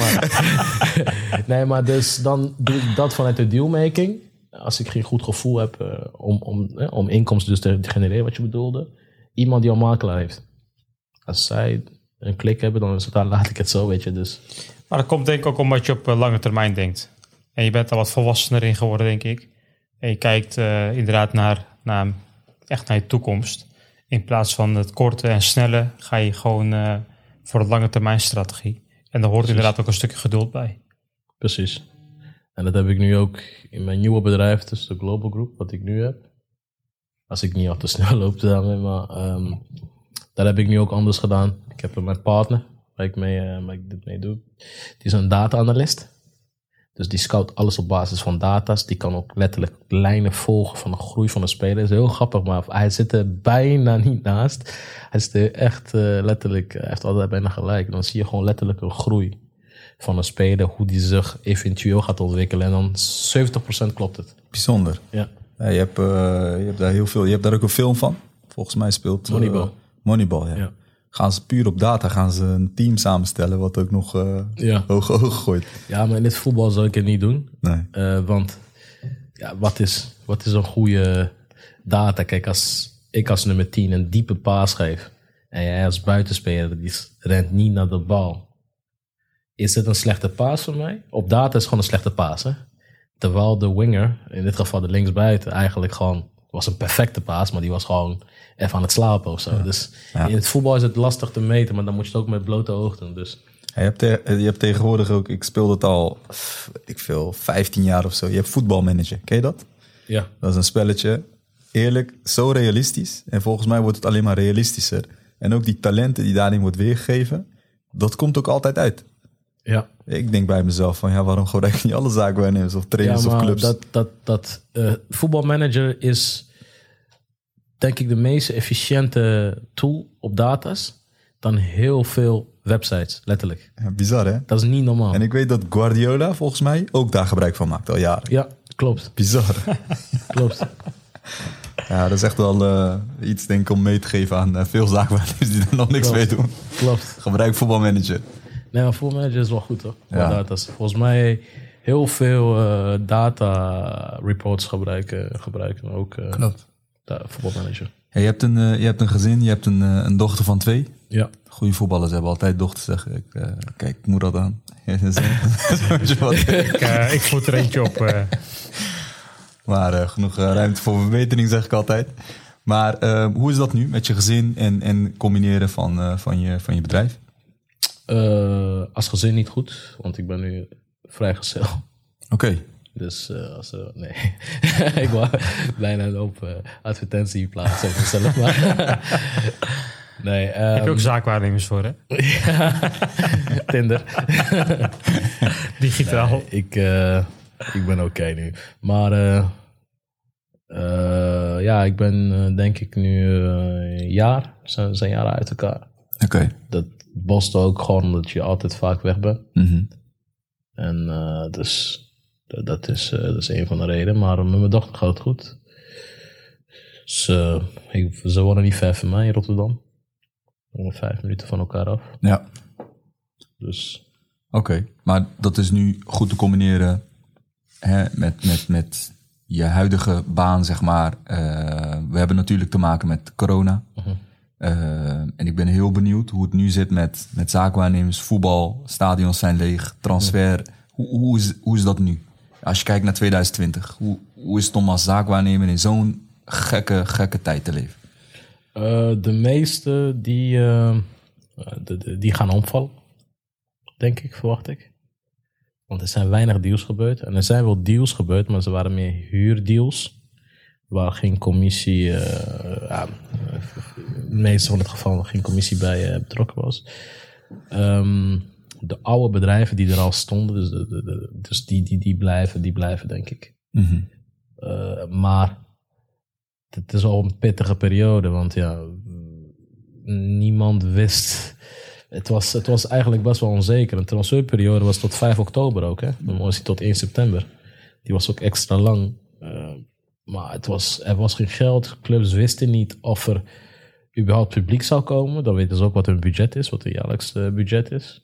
Maar nee, maar dus dan doe ik dat vanuit de dealmaking. Als ik geen goed gevoel heb uh, om, om, eh, om inkomsten dus te genereren, wat je bedoelde. Iemand die al makelaar heeft. Als zij een klik hebben, dan is het, dan laat ik het zo, weet je. Dus. Maar dat komt denk ik ook omdat je op uh, lange termijn denkt. En je bent er wat volwassener in geworden, denk ik. En je kijkt uh, inderdaad naar, naar, echt naar je toekomst. In plaats van het korte en snelle ga je gewoon uh, voor een lange termijn strategie. En daar hoort Precies. inderdaad ook een stukje geduld bij. Precies. En dat heb ik nu ook in mijn nieuwe bedrijf, dus de Global Group, wat ik nu heb. Als ik niet al te snel loop daarmee, maar um, dat heb ik nu ook anders gedaan. Ik heb mijn partner, waar ik, mee, uh, waar ik dit mee doe, die is een data-analyst. Dus die scout alles op basis van data's. Die kan ook letterlijk lijnen volgen van de groei van een speler. Dat is heel grappig, maar hij zit er bijna niet naast. Hij is er echt uh, letterlijk, hij heeft altijd bijna gelijk. Dan zie je gewoon letterlijk een groei van een speler, hoe die zich eventueel gaat ontwikkelen. En dan zeventig procent klopt het. Bijzonder. Ja. Ja, je, hebt, uh, je hebt daar heel veel. Je hebt daar ook een film van. Volgens mij speelt uh, Moneyball. Moneyball, ja. ja. Gaan ze puur op data, gaan ze een team samenstellen wat ook nog uh, ja. hoog oog gooit. Ja, maar in dit voetbal zou ik het niet doen. Nee. Uh, want ja, wat is, wat is een goede data? Kijk, als ik als nummer tien een diepe paas geef en jij als buitenspeler die rent niet naar de bal. Is het een slechte paas voor mij? Op data is het gewoon een slechte paas. Hè? Terwijl de winger, in dit geval de linksbuiten, eigenlijk gewoon was een perfecte paas, maar die was gewoon even aan het slapen of zo. Ja. Dus ja. in het voetbal is het lastig te meten, maar dan moet je het ook met blote oog doen. Dus. Ja, je, hebt te, je hebt tegenwoordig ook, ik speelde het al, ik veel, vijftien jaar of zo. Je hebt voetbalmanager, ken je dat? Ja. Dat is een spelletje, eerlijk, zo realistisch. En volgens mij wordt het alleen maar realistischer. En ook die talenten die daarin wordt weergegeven, dat komt ook altijd uit. Ja. Ik denk bij mezelf van, ja, waarom gebruik ik niet alle zaakwaarnemers of trainers ja, maar of clubs? Dat, dat, dat uh, voetbalmanager is, denk ik, de meest efficiënte tool op data's dan heel veel websites, letterlijk. Ja, bizar, hè? Dat is niet normaal. En ik weet dat Guardiola volgens mij ook daar gebruik van maakt, al jaren. Ja, klopt. Bizar. Klopt. Ja, dat is echt wel uh, iets, denk ik, om mee te geven aan uh, veel zaakwaarnemers die er nog niks klopt. mee doen. Klopt. Gebruik voetbalmanager. Nee, maar voetbalmanager is wel goed, hoor. Ja. Data's. Volgens mij heel veel uh, data reports gebruiken, gebruiken ook uh, Klopt. voetbalmanager. Ja, je, hebt een, uh, je hebt een gezin, je hebt een, uh, een dochter van twee. Ja. Goeie voetballers hebben altijd dochters, zeggen. Ik, uh, kijk, ik moet dat aan. ik, uh, ik voed er eentje op. Uh. Maar uh, genoeg uh, ruimte voor verbetering, zeg ik altijd. Maar uh, hoe is dat nu met je gezin en, en combineren van, uh, van, je, van je bedrijf? Uh, als gezin niet goed, want ik ben nu vrijgezel. Oké. Okay. Dus uh, als uh, nee, ik wou bijna een hoop uh, advertentie plaatsen over mezelf. Maar nee, um, heb je ook zaakwaarnemers voor, hè? Tinder. Digitaal. Nee, ik, uh, ik ben oké okay nu. Maar uh, uh, ja, ik ben uh, denk ik nu uh, een jaar. Zijn, zijn jaren uit elkaar. Oké. Okay. Dat bost ook gewoon omdat je altijd vaak weg bent. Mm-hmm. En uh, dus dat, dat, is, uh, dat is een van de redenen. Maar met mijn dochter gaat het goed. Ze, ik, ze wonen niet ver van mij in Rotterdam. Ongeveer vijf minuten van elkaar af. Ja. Dus. Oké, okay. Maar dat is nu goed te combineren hè, met, met, met je huidige baan, zeg maar. Uh, we hebben natuurlijk te maken met corona. Uh-huh. Uh, en ik ben heel benieuwd hoe het nu zit met, met zaakwaarnemers, voetbal, stadions zijn leeg, transfer. Ja. Hoe, hoe, is, hoe is dat nu? Als je kijkt naar twintig twintig, hoe, hoe is het om als zaakwaarnemer in zo'n gekke, gekke tijd te leven? Uh, de meeste die, uh, de, de, die gaan omvallen. denk ik, verwacht ik. Want er zijn weinig deals gebeurd. En er zijn wel deals gebeurd, maar ze waren meer huurdeals. Waar geen commissie, uh, ja, in de meeste van het geval geen commissie bij uh, betrokken was. Um, de oude bedrijven die er al stonden, dus, de, de, de, dus die, die, die, blijven, die blijven, denk ik. Mm-hmm. Uh, maar het is al een pittige periode, want ja, niemand wist. Het was, het was eigenlijk best wel onzeker. Een transferperiode was tot vijf oktober ook, hè? Dan was hij tot één september. Die was ook extra lang. Uh, maar het was, er was geen geld. Clubs wisten niet of er überhaupt publiek zou komen. Dan weten ze ook wat hun budget is, wat hun jaarlijkse budget is.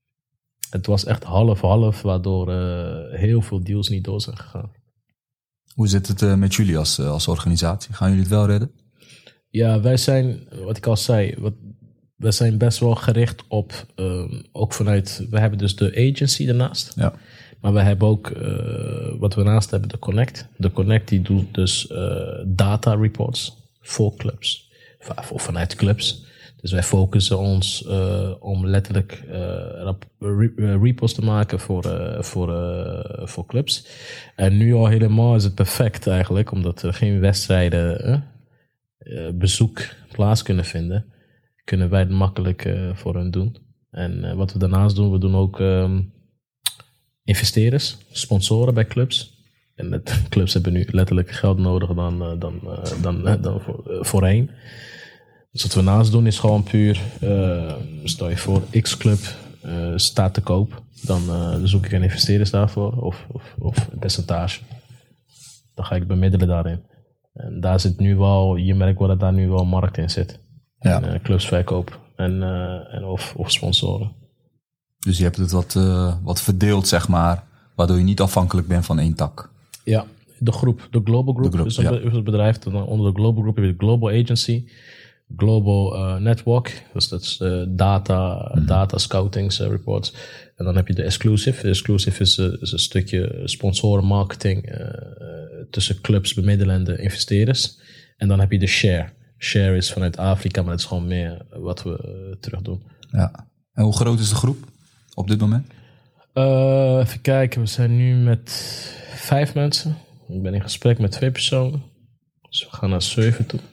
Het was echt half-half, waardoor uh, heel veel deals niet door zijn gegaan. Hoe zit het uh, met jullie als, uh, als organisatie? Gaan jullie het wel redden? Ja, wij zijn, wat ik al zei, wat, wij zijn best wel gericht op, um, ook vanuit, we hebben dus de agency daarnaast. Ja. Maar we hebben ook, uh, wat we naast hebben, de Connect. De Connect die doet dus uh, data reports voor clubs, of vanuit clubs. Dus wij focussen ons uh, om letterlijk uh, rap- re- uh, reports te maken voor, uh, voor, uh, voor clubs. En nu al helemaal is het perfect eigenlijk, omdat er geen wedstrijden uh, uh, bezoek plaats kunnen vinden. Kunnen wij het makkelijk uh, voor hen doen. En uh, wat we daarnaast doen, we doen ook um, investeerders, sponsoren bij clubs. En met clubs hebben nu letterlijk geld nodig dan, uh, dan, uh, dan, uh, dan voor, uh, voorheen. Dus wat we naast doen is gewoon puur, uh, stel je voor, X-club uh, staat te koop. Dan uh, zoek ik een investeerders daarvoor of, of, of een percentage. Dan ga ik bemiddelen daarin. En daar zit nu wel, je merkt wel dat daar nu wel markt in zit. Ja. En, uh, clubs verkoop en, uh, en of, of sponsoren. Dus je hebt het wat, uh, wat verdeeld, zeg maar, waardoor je niet afhankelijk bent van één tak. Ja, de groep, de Global Group, de groep, is een, ja. be- een bedrijf. Dan onder de Global Group heb je de Global Agency, Global uh, Network, dus dat is uh, data, mm-hmm. data scoutings uh, reports. En dan heb je de Exclusive. De Exclusive is, uh, is een stukje sponsoren marketing uh, tussen clubs, bemiddelende investeerders. En dan heb je de Share. Share is vanuit Afrika, maar dat is gewoon meer wat we uh, terug doen. Ja. En hoe groot is de groep op dit moment? Uh, even kijken, we zijn nu met vijf mensen. Ik ben in gesprek met twee personen. Dus we gaan naar zeven toe.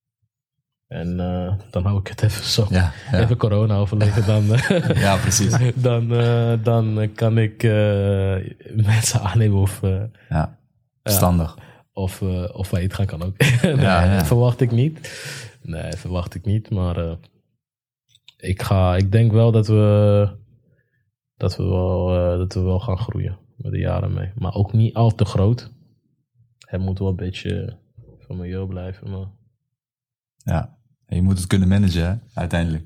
En uh, dan hou ik het even zo. Ja, ja. Even corona overleven. Dan, uh, ja, precies. Dan, uh, dan kan ik uh, mensen aannemen of... Uh, ja, verstandig. Ja, of, uh, of failliet gaan kan ook. nee, ja, ja. verwacht ik niet. Nee, verwacht ik niet. Maar uh, ik, ga, ik denk wel dat we, dat, we wel, uh, dat we wel gaan groeien met de jaren mee. Maar ook niet al te groot. Het moet wel een beetje van milieu blijven. Maar... Ja, en je moet het kunnen managen, hè, uiteindelijk.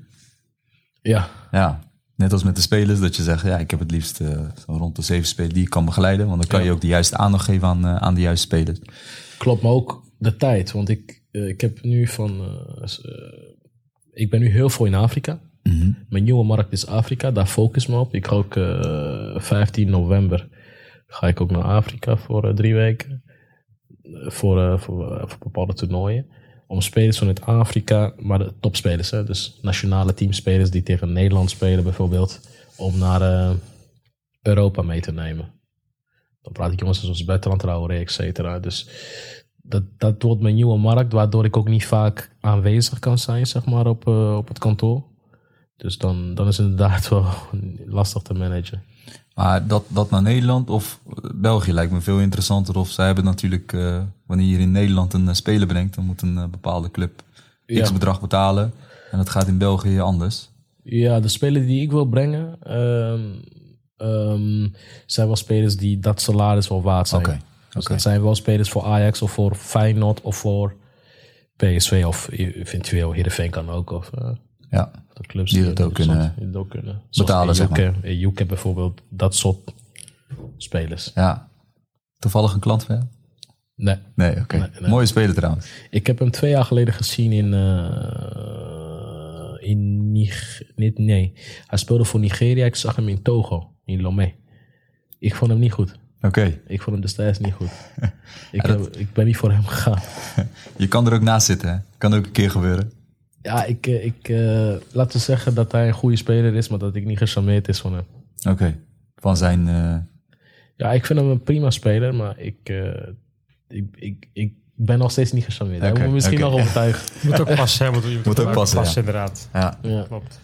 Ja. Ja, net als met de spelers, dat je zegt, ja, ik heb het liefst uh, zo rond de zeven spelers die ik kan begeleiden. Want dan kan ja. je ook de juiste aandacht geven aan, uh, aan de juiste spelers. Klopt, maar ook de tijd. Want ik, uh, ik heb nu van... Uh, uh, ik ben nu heel veel in Afrika. Mm-hmm. Mijn nieuwe markt is Afrika, daar focus me op. Ik ga ook uh, vijftien november ga ik ook naar Afrika voor uh, drie weken. Uh, voor, uh, voor, uh, voor bepaalde toernooien. Om spelers vanuit Afrika, maar de topspelers, hè, dus nationale teamspelers die tegen Nederland spelen bijvoorbeeld, om naar uh, Europa mee te nemen. Dan praat ik jongens zoals Bertrand Traoré, et cetera. Dus dat, dat wordt mijn nieuwe markt, waardoor ik ook niet vaak aanwezig kan zijn, zeg maar, op, uh, op het kantoor. Dus dan, dan is het inderdaad wel lastig te managen. Maar dat, dat naar Nederland of België lijkt me veel interessanter. Of zij hebben natuurlijk, uh, wanneer je hier in Nederland een uh, speler brengt, dan moet een uh, bepaalde club ja. x bedrag betalen. En dat gaat in België anders. Ja, de spelers die ik wil brengen, um, um, zijn wel spelers die dat salaris wel waard zijn. Okay. Dus okay. dat zijn wel spelers voor Ajax of voor Feyenoord of voor P S V of eventueel Heerenveen kan ook. Of, uh, ja. de clubs die dat ook kunnen, die dat ook kunnen betalen, zeg maar. In U K bijvoorbeeld, dat soort spelers. Ja. Toevallig een klant van jou? Nee. Nee, oké. Okay. Nee, nee. Mooie speler trouwens. Ik heb hem twee jaar geleden gezien in... Uh, in Niger, niet, nee. Hij speelde voor Nigeria. Ik zag hem in Togo, in Lomé. Ik vond hem niet goed. Oké. Okay. Ik vond hem destijds niet goed. Ik, ja, dat... heb, ik ben niet voor hem gegaan. Je kan er ook naast zitten, hè? Kan ook een keer gebeuren. Ja, ik, ik uh, laten we zeggen dat hij een goede speler is, maar dat ik niet gecharmeerd is van hem. Oké, okay. Van zijn... Uh... Ja, ik vind hem een prima speler, maar ik, uh, ik, ik, ik ben nog steeds niet gecharmeerd. Okay. Hij moet misschien okay. nog overtuigen. Moet ook passen, hè? Moet, moet, moet ook passen, passen ja. inderdaad. Ja, ja. Klopt.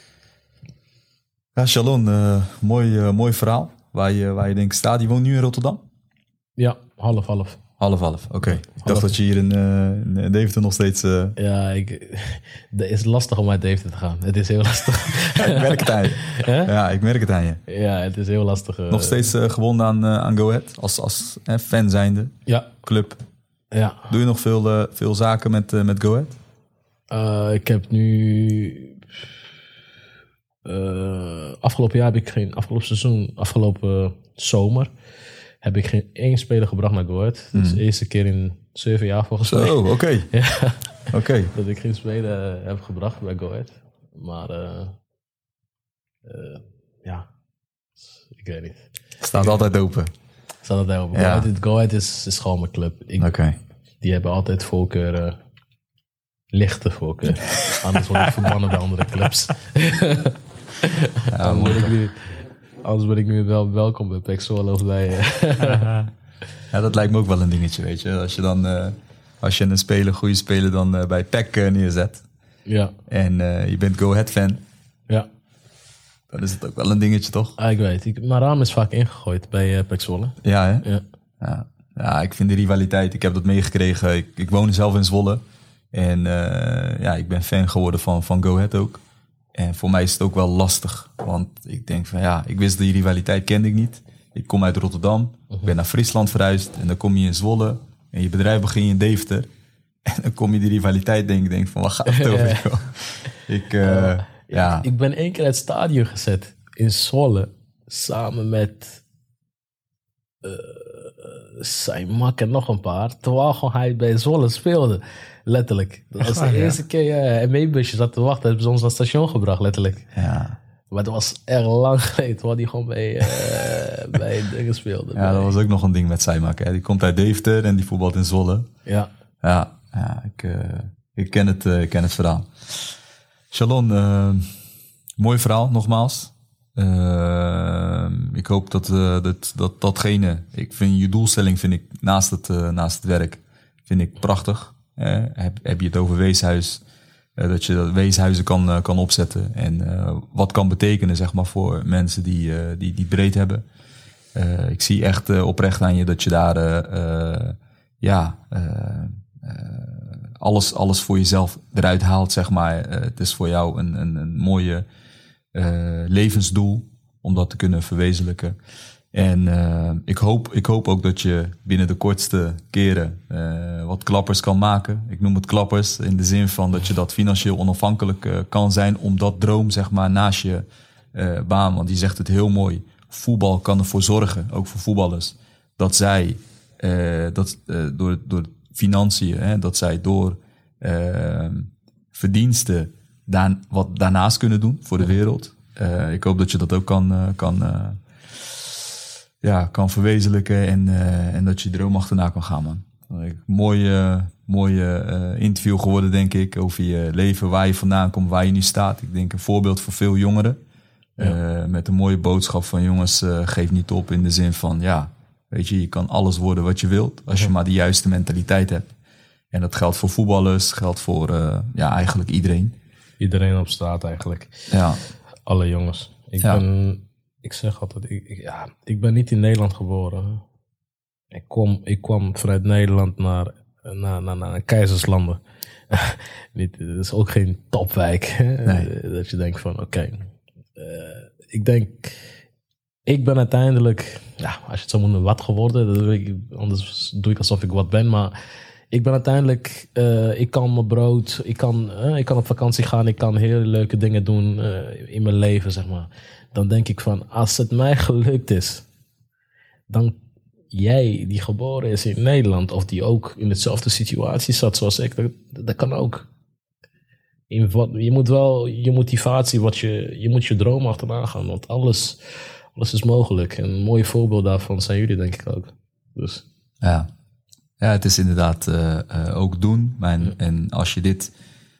Ja, Chalon, uh, mooi, uh, mooi verhaal. Waar je, waar je denkt staat. Die woont nu in Rotterdam? Ja, half, half. Half, half. Oké. Okay. Ik dacht dat je hier in, uh, in Deventer nog steeds... Uh... Ja, ik, het is lastig om uit Deventer te gaan. Het is heel lastig. Ja, ik merk het aan je. Huh? Ja, ik merk het aan je. Ja, het is heel lastig. Uh... Nog steeds uh, gewonnen aan, uh, aan Go Ahead? Als, als uh, fan zijnde? Ja. Club? Ja. Doe je nog veel, uh, veel zaken met, uh, met Go Ahead? Uh, ik heb nu... Uh, afgelopen jaar heb ik geen... Afgelopen seizoen, afgelopen uh, zomer... heb ik geen één speler gebracht naar Go Ahead. Dat is de eerste keer in zeven jaar volgens mij. Zo, oké. Okay. Ja. Okay. Dat ik geen speler heb gebracht bij Go Ahead. Maar uh, uh, ja, ik weet niet. Staat ik, altijd open. Staat altijd open. Ja. Go Ahead is, is gewoon mijn club. Oké. Okay. Die hebben altijd voorkeur, uh, lichte voorkeur. Anders word ik verbannen bij andere clubs. Ja, anders word ik nu... Anders ben ik nu wel welkom bij P E C Zwolle of bij... Uh. Ja, dat lijkt me ook wel een dingetje, weet je. Als je dan, uh, als je een speler, goede speler dan uh, bij P E C uh, neerzet. Ja. En uh, je bent Go Ahead fan. Ja. Dan is het ook wel een dingetje, toch? Ah, ik weet. Ik, mijn raam is vaak ingegooid bij uh, P E C Zwolle. Ja, hè? Ja. Ja. Ja, ik vind de rivaliteit, ik heb dat meegekregen. Ik, ik woon zelf in Zwolle. En uh, ja, ik ben fan geworden van, van Go Ahead ook. En voor mij is het ook wel lastig. Want ik denk van ja, ik wist die rivaliteit kende ik niet. Ik kom uit Rotterdam. Ik ben naar Friesland verhuisd. En dan kom je in Zwolle. En je bedrijf begin je in Deventer. En dan kom je die rivaliteit denk ik denk van wat gaat het over? Joh? Ik, uh, uh, ja. ik, ik ben één keer uit het stadion gezet. In Zwolle. Samen met... Uh, zijn mak en nog een paar. Terwijl gewoon hij bij Zwolle speelde. Letterlijk. Dat was de ja. eerste keer. Ja, en meebusje zat te wachten. Hebben ze ons naar het station gebracht, letterlijk. Ja. Maar dat was erg lang geleden. Terwijl die gewoon bij, uh, bij dingen speelde. Ja, bij... dat was ook nog een ding met Seimak. Hè. Die komt uit Deventer en die voetbalt in Zwolle. Ja. Ja, ja ik, uh, ik ken het, uh, ken het verhaal. Chalon, uh, mooi verhaal, nogmaals. Uh, ik hoop dat, uh, dat, dat datgene... Ik vind je doelstelling vind ik naast het, uh, naast het werk vind ik prachtig. Uh, heb, heb je het over weeshuis, uh, dat je dat weeshuizen kan, uh, kan opzetten en uh, wat kan betekenen zeg maar voor mensen die, uh, die, die breed hebben. Uh, ik zie echt uh, oprecht aan je dat je daar uh, uh, ja uh, uh, alles, alles voor jezelf eruit haalt zeg maar. Uh, het is voor jou een, een, een mooie uh, levensdoel om dat te kunnen verwezenlijken. En uh, ik, hoop, ik hoop ook dat je binnen de kortste keren uh, wat klappers kan maken. Ik noem het klappers in de zin van dat je dat financieel onafhankelijk uh, kan zijn om dat droom zeg maar naast je uh, baan. Want die zegt het heel mooi. Voetbal kan ervoor zorgen, ook voor voetballers, dat zij uh, dat, uh, door, door financiën, hè, dat zij door uh, verdiensten daar, wat daarnaast kunnen doen voor de wereld. Uh, ik hoop dat je dat ook kan... Uh, kan uh, Ja, kan verwezenlijken en, uh, en dat je droom achterna kan gaan, man. Mooie, mooie uh, interview geworden, denk ik, over je leven, waar je vandaan komt, waar je nu staat. Ik denk een voorbeeld voor veel jongeren. Ja. Uh, met een mooie boodschap van jongens, uh, geef niet op in de zin van, ja, weet je, je kan alles worden wat je wilt, als je maar de juiste mentaliteit hebt. En dat geldt voor voetballers, geldt voor uh, ja, eigenlijk iedereen. Iedereen op straat eigenlijk. Ja. Alle jongens. Ik ja. ben... Ik zeg altijd, ik, ik, ja, ik ben niet in Nederland geboren. Ik, kom, ik kwam vanuit Nederland naar, naar, naar, naar Keizerslanden. niet, het is ook geen topwijk. Nee. Dat je denkt van, oké. Okay, uh, ik denk, ik ben uiteindelijk, ja, als je het zo moet noemen, wat geworden. Dat ik, anders doe ik alsof ik wat ben. Maar ik ben uiteindelijk, uh, ik kan mijn brood, ik kan, uh, ik kan op vakantie gaan. Ik kan hele leuke dingen doen uh, in mijn leven, zeg maar. Dan denk ik van, als het mij gelukt is, dan jij die geboren is in Nederland, of die ook in dezelfde situatie zat zoals ik, dat, dat kan ook. In wat, je moet wel je motivatie, wat je, je moet je droom achterna gaan, want alles, alles is mogelijk. En een mooi voorbeeld daarvan zijn jullie, denk ik ook. Dus. Ja. Ja, het is inderdaad uh, uh, ook doen. Maar en, ja. en als je dit,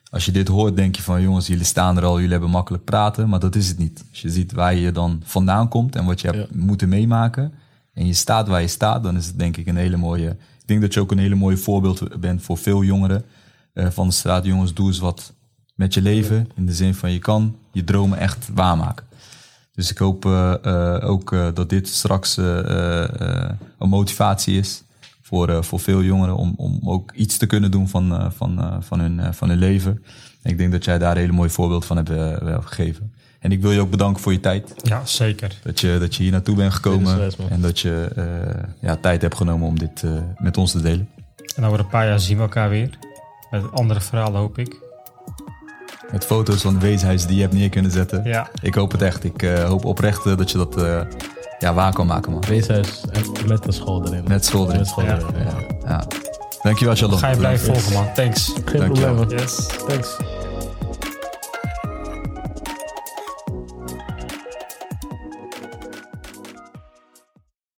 als je dit hoort, denk je van jongens, jullie staan er al, jullie hebben makkelijk praten. Maar dat is het niet. Als je ziet waar je dan vandaan komt en wat je hebt ja. moeten meemaken. En je staat waar je staat, dan is het denk ik een hele mooie... Ik denk dat je ook een hele mooie voorbeeld bent voor veel jongeren uh, van de straat. Jongens, doe eens wat met je leven. In de zin van je kan je dromen echt waarmaken. Dus ik hoop uh, uh, ook uh, dat dit straks uh, uh, een motivatie is voor, uh, voor veel jongeren om, om ook iets te kunnen doen van, uh, van, uh, van, hun, uh, van hun leven. En ik denk dat jij daar een hele mooi voorbeeld van hebt uh, gegeven. En ik wil je ook bedanken voor je tijd. Ja, zeker. Dat je, dat je hier naartoe bent gekomen wijs, en dat je uh, ja, tijd hebt genomen om dit uh, met ons te delen. En over een paar jaar zien we elkaar weer. Met andere verhalen, hoop ik. Met foto's van de weeshuis die je hebt neer kunnen zetten. Ja. Ik hoop het echt. Ik uh, hoop oprecht uh, dat je dat uh, ja, waar kan maken, man. Weeshuis met de school erin. Met school erin. Met school erin, ja. Ja. Ja. Dankjewel, Shalom. Ga je blijven volgen, man. Thanks. Geen probleem, man. Yes. Thanks.